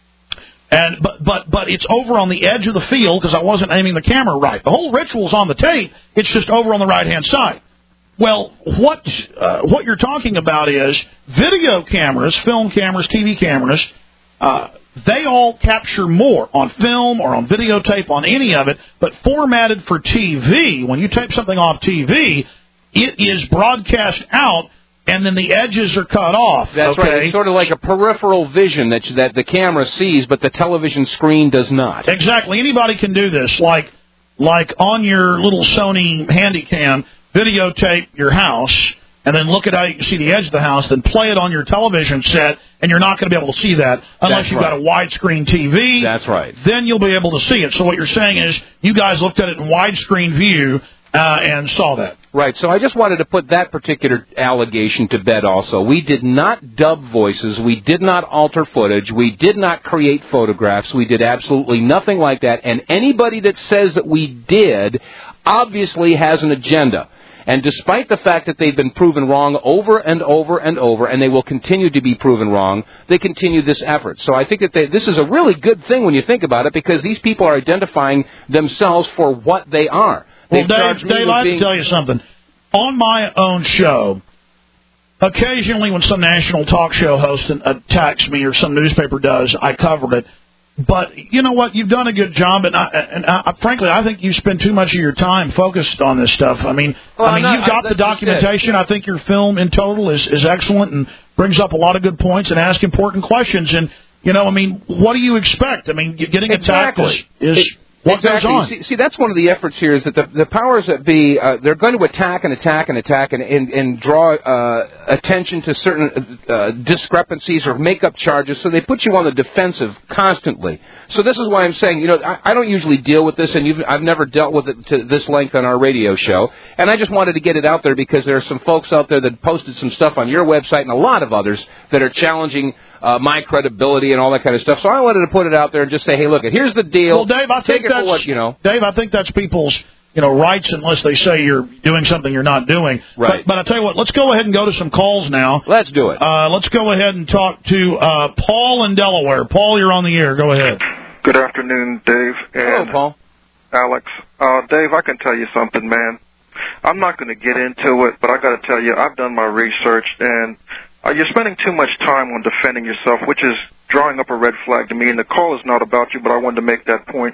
And but but but it's over on the edge of the field because I wasn't aiming the camera right. The whole ritual's on the tape. It's just over on the right-hand side. Well, what uh, what you're talking about is video cameras, film cameras, T V cameras. Uh, they all capture more on film or on videotape, on any of it. But formatted for T V, when you tape something off T V, it is broadcast out. And then the edges are cut off. That's okay? right. It's sort of like a peripheral vision that that the camera sees, but the television screen does not. Exactly. Anybody can do this. Like like on your little Sony Handycam, videotape your house, and then look at how you can see the edge of the house, then play it on your television set, and you're not going to be able to see that unless That's you've right. got a widescreen T V. That's right. Then you'll be able to see it. So what you're saying is you guys looked at it in widescreen view uh, and saw that. Right, so I just wanted to put that particular allegation to bed also. We did not dub voices. We did not alter footage. We did not create photographs. We did absolutely nothing like that. And anybody that says that we did obviously has an agenda. And despite the fact that they've been proven wrong over and over and over, and they will continue to be proven wrong, they continue this effort. So I think that they, this is a really good thing when you think about it, because these people are identifying themselves for what they are. Well, Dave, Dave I have to tell you something. On my own show, occasionally when some national talk show host attacks me or some newspaper does, I covered it. But you know what? You've done a good job, and, I, and I, frankly, I think you spend too much of your time focused on this stuff. I mean, well, I mean, not, you've got I, the documentation. I think your film in total is, is excellent and brings up a lot of good points and asks important questions. And you know, I mean, what do you expect? I mean, getting attacked exactly. is. is it, What exactly. goes on? See, see, that's one of the efforts here is that the, the powers that be, uh, they're going to attack and attack and attack and, and, and draw uh, attention to certain uh, discrepancies or make up charges, so they put you on the defensive constantly. So this is why I'm saying, you know, I, I don't usually deal with this, and you've, I've never dealt with it to this length on our radio show, and I just wanted to get it out there because there are some folks out there that posted some stuff on your website and a lot of others that are challenging Uh, my credibility and all that kind of stuff. So I wanted to put it out there and just say, hey, look, here's the deal. Well, Dave, I Take think it that's for what, you know. Dave, I think that's people's, you know, rights unless they say you're doing something you're not doing. Right. But, but I tell you what, let's go ahead and go to some calls now. Let's do it. Uh, let's go ahead and talk to uh, Paul in Delaware. Paul, you're on the air. Go ahead. Good afternoon, Dave. And Hello, Paul. Alex. Uh, Dave, I can tell you something, man. I'm not going to get into it, but I got to tell you, I've done my research, and Uh, you're spending too much time on defending yourself, which is drawing up a red flag to me, and the call is not about you, but I wanted to make that point.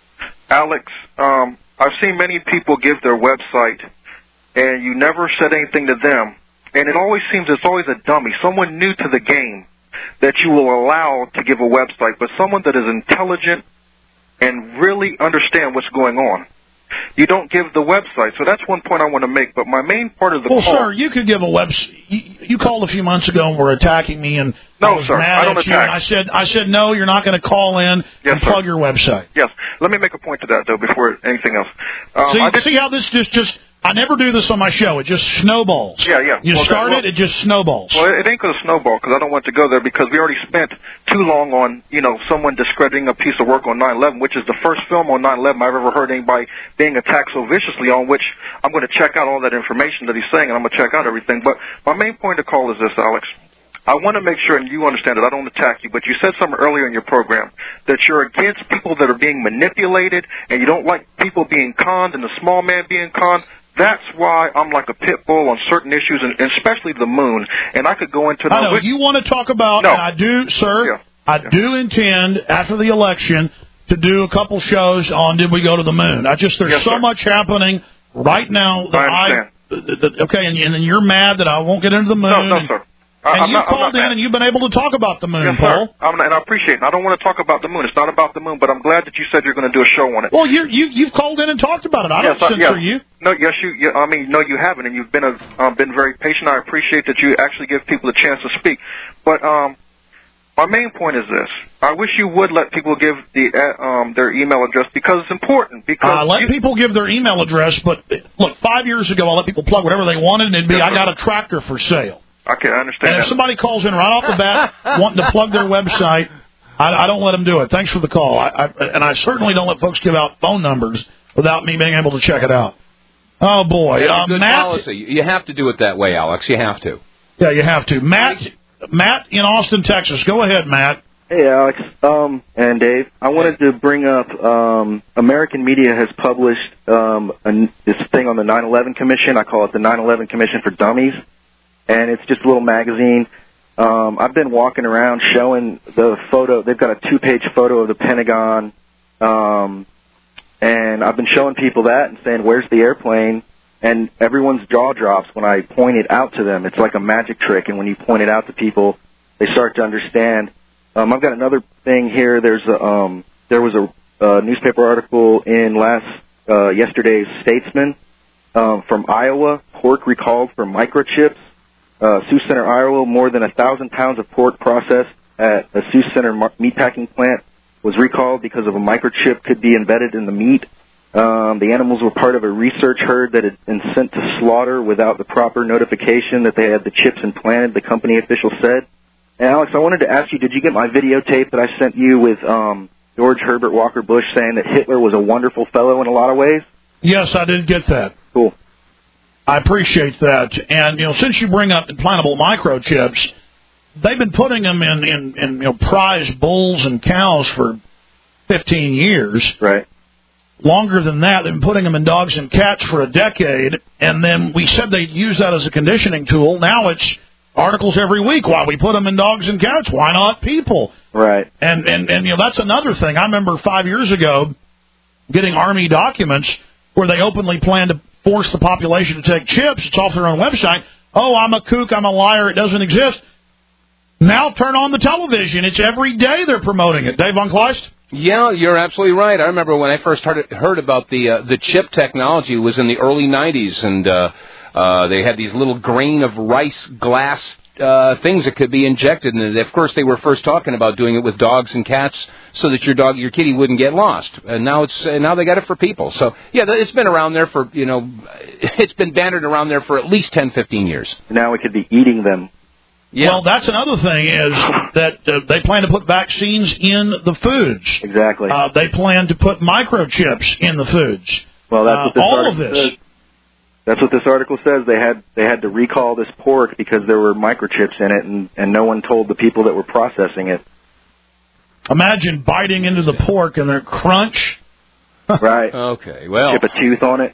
Alex, um, I've seen many people give their website, and you never said anything to them, and it always seems it's always a dummy, someone new to the game that you will allow to give a website, but someone that is intelligent and really understand what's going on. You don't give the website, so that's one point I want to make. But my main part of the well, call... Well, sir, you could give a website. You, you called a few months ago and were attacking me, and no, I was sir, mad I don't at you. attack. And I said, I said, no, you're not going to call in yes, and sir. plug your website. Yes. Let me make a point to that, though, before anything else. Um, so you I did... see how this just, just... I never do this on my show. It just snowballs. Yeah, yeah. You well, start well, it, it just snowballs. Well, it ain't going to snowball because I don't want to go there because we already spent too long on, you know, someone discrediting a piece of work on nine eleven, which is the first film on nine eleven I've ever heard anybody being attacked so viciously on, which I'm going to check out all that information that he's saying, and I'm going to check out everything. But my main point of call is this, Alex. I want to make sure, and you understand it, I don't attack you, but you said something earlier in your program that you're against people that are being manipulated and you don't like people being conned and the small man being conned. That's why I'm like a pit bull on certain issues, and especially the moon. And I could go into... I know. You want to talk about, no. and I do, sir, yeah. I yeah. do intend, after the election, to do a couple shows on Did We Go to the Moon. I just, there's yes, so sir. much happening right now that I understand. I... That, that, okay, and, and you're mad that I won't get into the moon. No, no, and, sir. And I'm you not, called in not, and you've been able to talk about the moon, yes, Paul. Sir. I'm, and I appreciate it. I don't want to talk about the moon. It's not about the moon, but I'm glad that you said you're going to do a show on it. Well, you, you, you've called in and talked about it. I yes, don't censor I, yes. you. No, yes, you, you. I mean, no, you haven't, and you've been a, um, been very patient. I appreciate that you actually give people a chance to speak. But um, My main point is this. I wish you would let people give the uh, um, their email address because it's important. Because uh, let you, people give their email address, but look, five years ago I let people plug whatever they wanted, and it'd be, I got a tractor for sale. Okay, I understand And that. if somebody calls in right off the bat wanting to plug their website, I, I don't let them do it. Thanks for the call. I, I, and I certainly don't let folks give out phone numbers without me being able to check it out. Oh, boy. It's Uh, a good Matt, policy. You have to do it that way, Alex. You have to. Yeah, you have to. Matt, Matt in Austin, Texas. Go ahead, Matt. Hey, Alex, um, and Dave. I wanted to bring up, um, American media has published um, a, this thing on the nine eleven Commission. I call it the nine eleven Commission for Dummies, and it's just a little magazine. Um, I've been walking around showing the photo. They've got a two-page photo of the Pentagon, um, and I've been showing people that and saying, where's the airplane? And everyone's jaw drops when I point it out to them. It's like a magic trick, and when you point it out to people, they start to understand. Um, I've got another thing here. There's a, um, there was a, a newspaper article in last uh, yesterday's Statesman um, from Iowa. Pork recalled for microchips. Uh, Sioux Center, Iowa. More than a thousand pounds of pork processed at a Sioux Center meatpacking plant was recalled because of a microchip could be embedded in the meat. Um, the animals were part of a research herd that had been sent to slaughter without the proper notification that they had the chips implanted. The company official said. And Alex, I wanted to ask you, did you get my videotape that I sent you with um, George Herbert Walker Bush saying that Hitler was a wonderful fellow in a lot of ways? Yes, I did get that. Cool. I appreciate that. And, you know, since you bring up implantable microchips, they've been putting them in, in, in you know, prize bulls and cows for fifteen years. Right. Longer than that, they've been putting them in dogs and cats for a decade. And then we said they'd use that as a conditioning tool. Now it's articles every week. Why we put them in dogs and cats? Why not people? Right. And, and, and you know, that's another thing. I remember five years ago getting Army documents where they openly planned to force the population to take chips. It's off their own website. Oh, I'm a kook. I'm a liar. It doesn't exist. Now turn on the television. It's every day they're promoting it. Dave Von Kleist? Yeah, you're absolutely right. I remember when I first heard, heard about the uh, the chip technology. It was in the early nineties, and uh, uh, they had these little grain of rice glass uh, things that could be injected. And of course, they were first talking about doing it with dogs and cats so that your dog, your kitty, wouldn't get lost. And now it's uh, now they got it for people. So yeah, it's been around there for you know, it's been bannered around there for at least ten, fifteen years. Now we could be eating them. Yeah. Well, that's another thing is that uh, they plan to put vaccines in the foods. Exactly. Uh, they plan to put microchips in the foods. Well, that's uh, what this all of article this. says. That's what this article says. They had they had to recall this pork because there were microchips in it, and, and no one told the people that were processing it. Imagine biting into the pork and their crunch. Right. Okay. Well. Chip a tooth on it.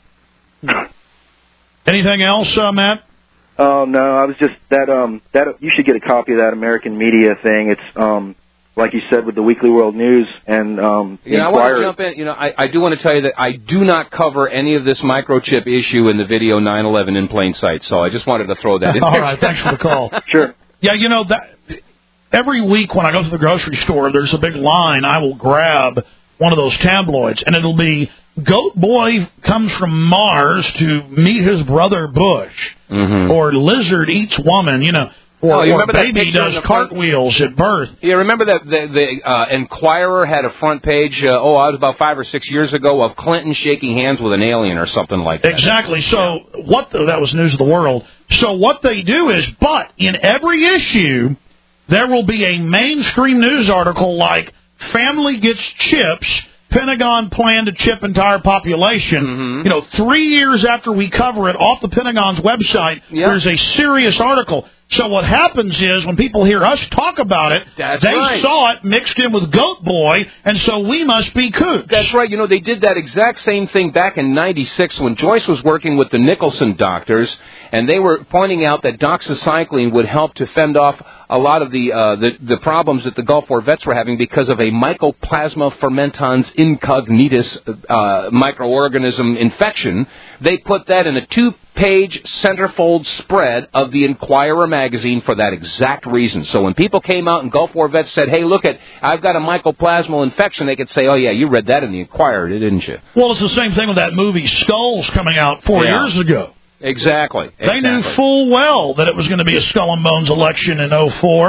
Anything else, uh, Matt? Oh no, I was just that um that you should get a copy of that American Media thing. It's um like you said with the Weekly World News and um the You know, I want Inquirer. to jump in. You know, I, I do want to tell you that I do not cover any of this microchip issue in the video nine eleven in plain sight. So I just wanted to throw that in. All there. right, thanks for the call. Sure. Yeah, you know that every week when I go to the grocery store, there's a big line. I will grab one of those tabloids, and it'll be Goat Boy comes from Mars to meet his brother Bush, mm-hmm. or Lizard eats woman, you know, or, oh, you or remember that Baby picture does in the front? cartwheels at birth. Yeah, remember that the, the uh, Inquirer had a front page, uh, oh, I was about five or six years ago, of Clinton shaking hands with an alien or something like that. Exactly. So what the, that was News of the World. So what they do is, but in every issue, there will be a mainstream news article like Family Gets Chips, Pentagon plan to chip entire population. Mm-hmm. You know, three years after we cover it off the Pentagon's website, yep. there's a serious article. So what happens is when people hear us talk about it, That's they right. saw it mixed in with Goat Boy, and so we must be kooks. That's right. You know, they did that exact same thing back in ninety-six when Joyce was working with the Nicholson doctors, and they were pointing out that doxycycline would help to fend off a lot of the, uh, the the problems that the Gulf War vets were having because of a Mycoplasma fermentans incognitus uh, microorganism infection. They put that in a two-page centerfold spread of the Inquirer magazine for that exact reason. So when people came out and Gulf War vets said, hey, look, at I've got a mycoplasmal infection, they could say, oh, yeah, you read that in the Inquirer, didn't you? Well, it's the same thing with that movie Skulls coming out four Yeah. years ago. Exactly. They exactly. knew full well that it was going to be a skull and bones election in oh four.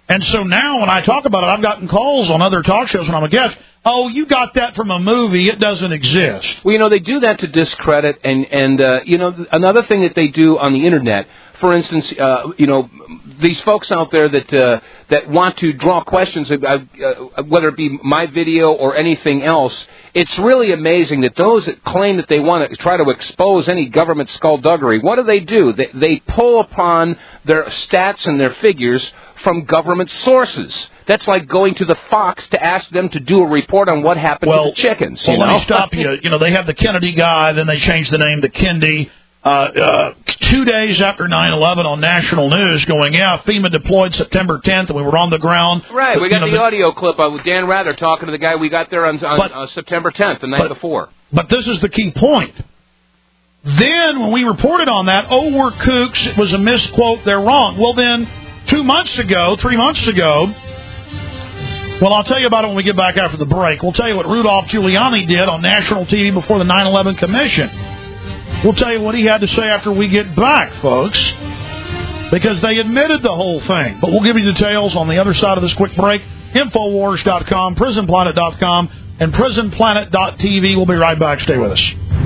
And so now when I talk about it, I've gotten calls on other talk shows when I'm a guest. Oh, you got that from a movie. It doesn't exist. Well, you know, they do that to discredit. And, and uh, you know, another thing that they do on the Internet, for instance, uh, you know, these folks out there that uh, that want to draw questions about uh, whether it be my video or anything else, it's really amazing that those that claim that they want to try to expose any government skullduggery, what do they do? They, they pull upon their stats and their figures from government sources. That's like going to the Fox to ask them to do a report on what happened well, to the chickens. Well, you let know? me stop you. You know, they have the Kennedy guy, then they changed the name to Kendi. Uh, uh, two days after nine eleven on national news going, yeah, FEMA deployed September tenth, and we were on the ground. Right, but, we got you know, the the, audio clip of Dan Rather talking to the guy we got there on, on but, uh, September tenth, the night but, before. But this is the key point. Then, when we reported on that, oh, we're kooks, it was a misquote, they're wrong. Well, then, two months ago, three months ago, well, I'll tell you about it when we get back after the break. We'll tell you what Rudolph Giuliani did on national T V before the nine eleven Commission. We'll tell you what he had to say after we get back, folks, because they admitted the whole thing. But we'll give you details on the other side of this quick break. Infowars dot com, Prison Planet dot com, and Prison Planet dot T V. We'll be right back. Stay with us.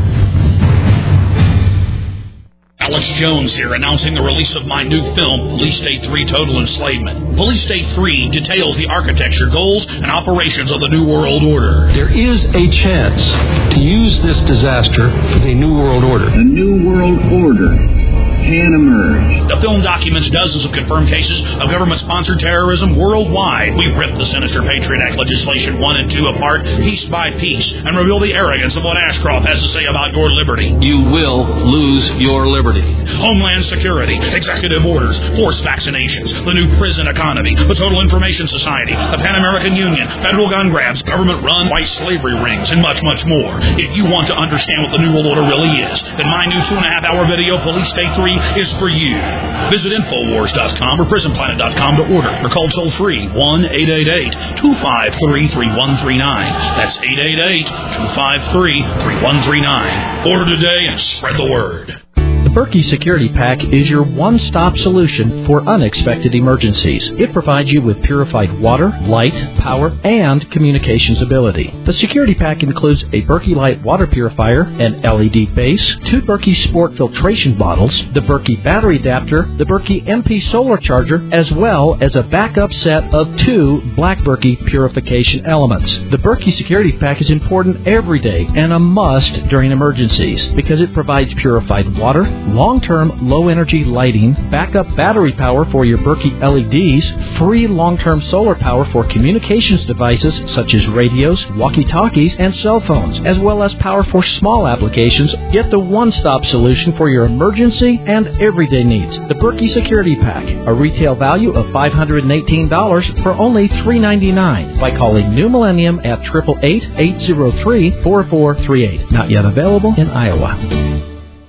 Alex Jones here, announcing the release of my new film, Police State three Total Enslavement. Police State three details the architecture, goals, and operations of the New World Order. There is a chance to use this disaster for the New World Order. The New World Order can emerge. The film documents dozens of confirmed cases of government-sponsored terrorism worldwide. We rip the sinister Patriot Act legislation one and two apart, piece by piece, and reveal the arrogance of what Ashcroft has to say about your liberty. You will lose your liberty. Homeland Security, executive orders, forced vaccinations, the new prison economy, the Total Information Society, the Pan American Union, federal gun grabs, government-run white slavery rings, and much, much more. If you want to understand what the New World Order really is, then my new two-and-a-half-hour video, Police State three, is for you. Visit Infowars dot com or Prison Planet dot com to order or call toll-free one eight eight eight, two five three, three one three nine. That's eight eight eight, two five three, three one three nine. Order today and spread the word. The Berkey Security Pack is your one-stop solution for unexpected emergencies. It provides you with purified water, light, power, and communications ability. The Security Pack includes a Berkey Light water purifier, an L E D base, two Berkey Sport filtration bottles, the Berkey battery adapter, the Berkey M P solar charger, as well as a backup set of two Black Berkey purification elements. The Berkey Security Pack is important every day and a must during emergencies because it provides purified water, long-term low-energy lighting, backup battery power for your Berkey L E Ds, free long-term solar power for communications devices such as radios, walkie-talkies, and cell phones, as well as power for small applications. Get the one-stop solution for your emergency and everyday needs. The Berkey Security Pack, a retail value of five hundred eighteen dollars for only three hundred ninety-nine dollars by calling New Millennium at eight eight eight, eight zero three, four four three eight. Not yet available in Iowa.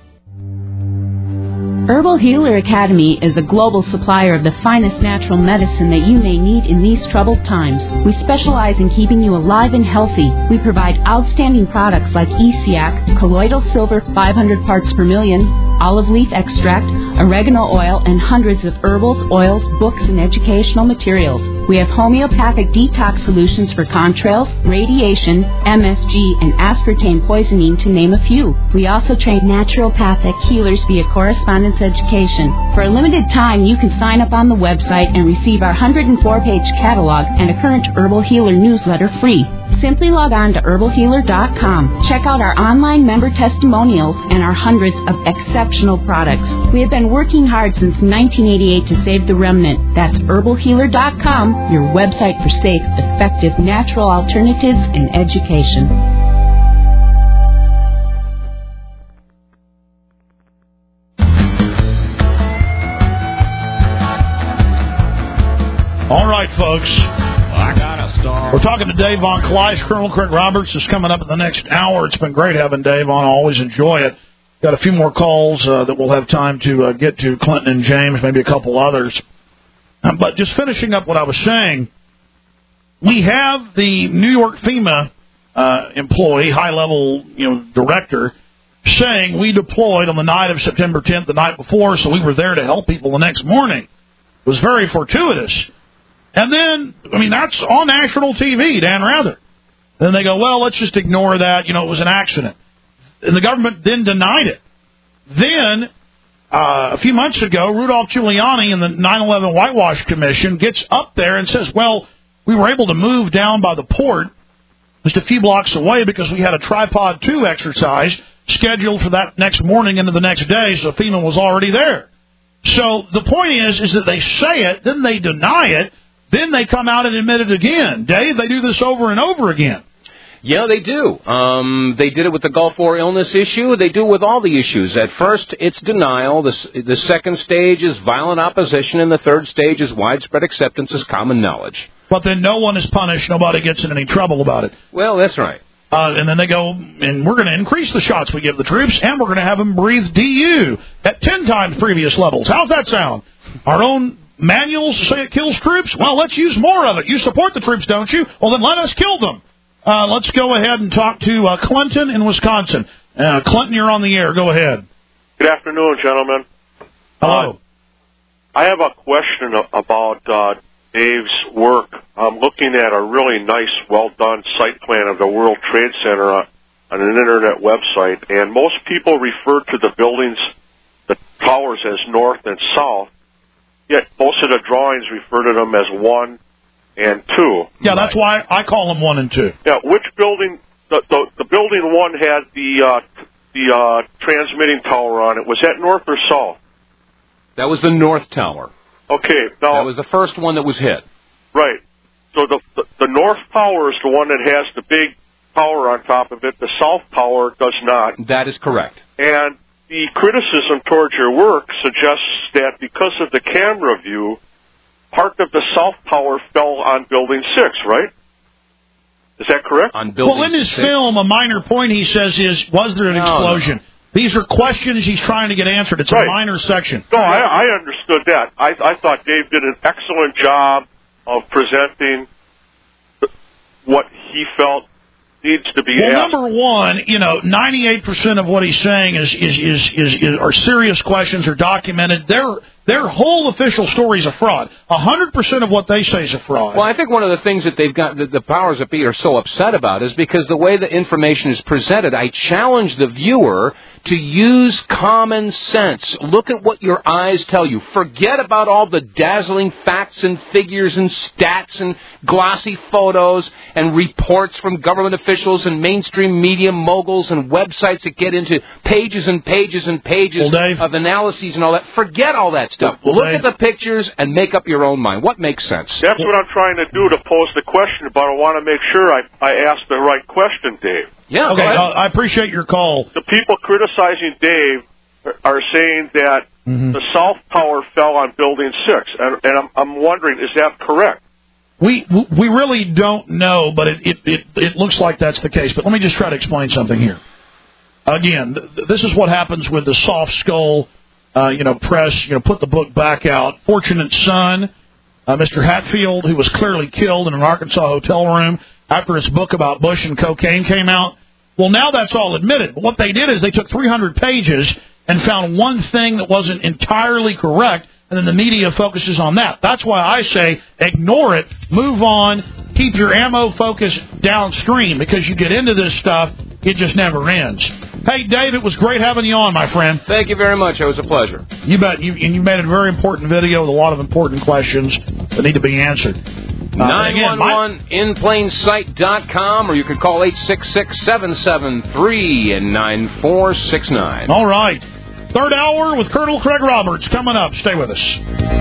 Herbal Healer Academy is a global supplier of the finest natural medicine that you may need in these troubled times. We specialize in keeping you alive and healthy. We provide outstanding products like E C A C, colloidal silver five hundred parts per million, olive leaf extract, oregano oil, and hundreds of herbals, oils, books, and educational materials. We have homeopathic detox solutions for contrails, radiation, M S G, and aspartame poisoning, to name a few. We also train naturopathic healers via correspondence education. For a limited time, you can sign up on the website and receive our one hundred four page catalog and a current Herbal Healer newsletter free. Simply log on to herbal healer dot com. Check out our online member testimonials and our hundreds of exceptional products. We have been working hard since nineteen eighty-eight to save the remnant. That's herbal healer dot com, your website for safe, effective, natural alternatives and education. All right, folks. I got a star. We're talking to Dave Von Kleiss. Colonel Craig Roberts is coming up in the next hour. It's been great having Dave on. I always enjoy it. Got a few more calls uh, that we'll have time to uh, get to, Clinton and James, maybe a couple others. Um, but just finishing up what I was saying, we have the New York FEMA uh, employee, high-level you know director, saying we deployed on the night of September tenth, the night before, so we were there to help people the next morning. It was very fortuitous. And then, I mean, that's on national T V, Dan Rather. Then they go, well, let's just ignore that. You know, it was an accident. And the government then denied it. Then, uh, a few months ago, Rudolph Giuliani and the nine eleven Whitewash Commission gets up there and says, well, we were able to move down by the port just a few blocks away because we had a Tripod two exercise scheduled for that next morning into the next day, so FEMA was already there. So the point is, is that they say it, then they deny it, then they come out and admit it again. Dave, they do this over and over again. Yeah, they do. Um, they did it with the Gulf War illness issue. They do it with all the issues. At first, it's denial. The, the second stage is violent opposition, and the third stage is widespread acceptance as common knowledge. But then no one is punished. Nobody gets in any trouble about it. Well, that's right. Uh, and then they go, and we're going to increase the shots we give the troops, and we're going to have them breathe D U at ten times previous levels. How's that sound? Our own manuals say it kills troops? Well, let's use more of it. You support the troops, don't you? Well, then let us kill them. Uh, let's go ahead and talk to uh, Clinton in Wisconsin. Uh, Clinton, you're on the air. Go ahead. Good afternoon, gentlemen. Hello. Uh, I have a question about uh, Dave's work. I'm looking at a really nice, well-done site plan of the World Trade Center on, on an Internet website, and most people refer to the buildings, the towers, as north and south, yet most of the drawings refer to them as one and two. Yeah, that's why I call them one and two. Yeah, which building? The the, the building one had the uh, the uh, transmitting tower on it. Was that north or south? That was the North Tower. Okay, now that was the first one that was hit. Right. So the, the the North Tower is the one that has the big tower on top of it. The South Tower does not. That is correct. And the criticism towards your work suggests that because of the camera view, part of the South Tower fell on Building six, right? Is that correct? On Building Well, in his six. film, a minor point he says is, was there an No, explosion? no. These are questions he's trying to get answered. It's Right. a minor section. No, I, I understood that. I, I thought Dave did an excellent job of presenting what he felt needs to be Well, asked. number one, you know, ninety-eight percent of what he's saying is is, is, is, is are serious questions, are documented. Their their whole official story is a fraud. one hundred percent of what they say is a fraud. Well, I think one of the things that they've got, that the powers that be are so upset about is because the way the information is presented, I challenge the viewer to use common sense. Look at what your eyes tell you. Forget about all the dazzling facts and figures and stats and glossy photos and reports from government officials and mainstream media moguls and websites that get into pages and pages and pages well, of analyses and all that. Forget all that stuff. Well, Look Dave, at the pictures and make up your own mind. What makes sense? That's what I'm trying to do to pose the question, but I want to make sure I, I ask the right question, Dave. Yeah, okay, uh, I appreciate your call. The people criticizing Dave are saying that mm-hmm. the South Tower fell on Building six, and, and I'm, I'm wondering, is that correct? We we really don't know, but it, it, it, it looks like that's the case. But let me just try to explain something here. Again, th- this is what happens with the soft skull, uh, you know, press, you know, put the book back out. Fortunate son, uh, Mister Hatfield, who was clearly killed in an Arkansas hotel room after his book about Bush and cocaine came out. Well, now that's all admitted. But what they did is they took three hundred pages and found one thing that wasn't entirely correct, and then the media focuses on that. That's why I say ignore it, move on, keep your ammo focus downstream, because you get into this stuff, it just never ends. Hey, Dave, it was great having you on, my friend. Thank you very much. It was a pleasure. You bet. You, and you made a very important video with a lot of important questions that need to be answered. Uh, nine one one in plain sight dot com, or you can call eight six six, seven seven three, nine four six nine. All right. Third hour with Colonel Craig Roberts coming up. Stay with us.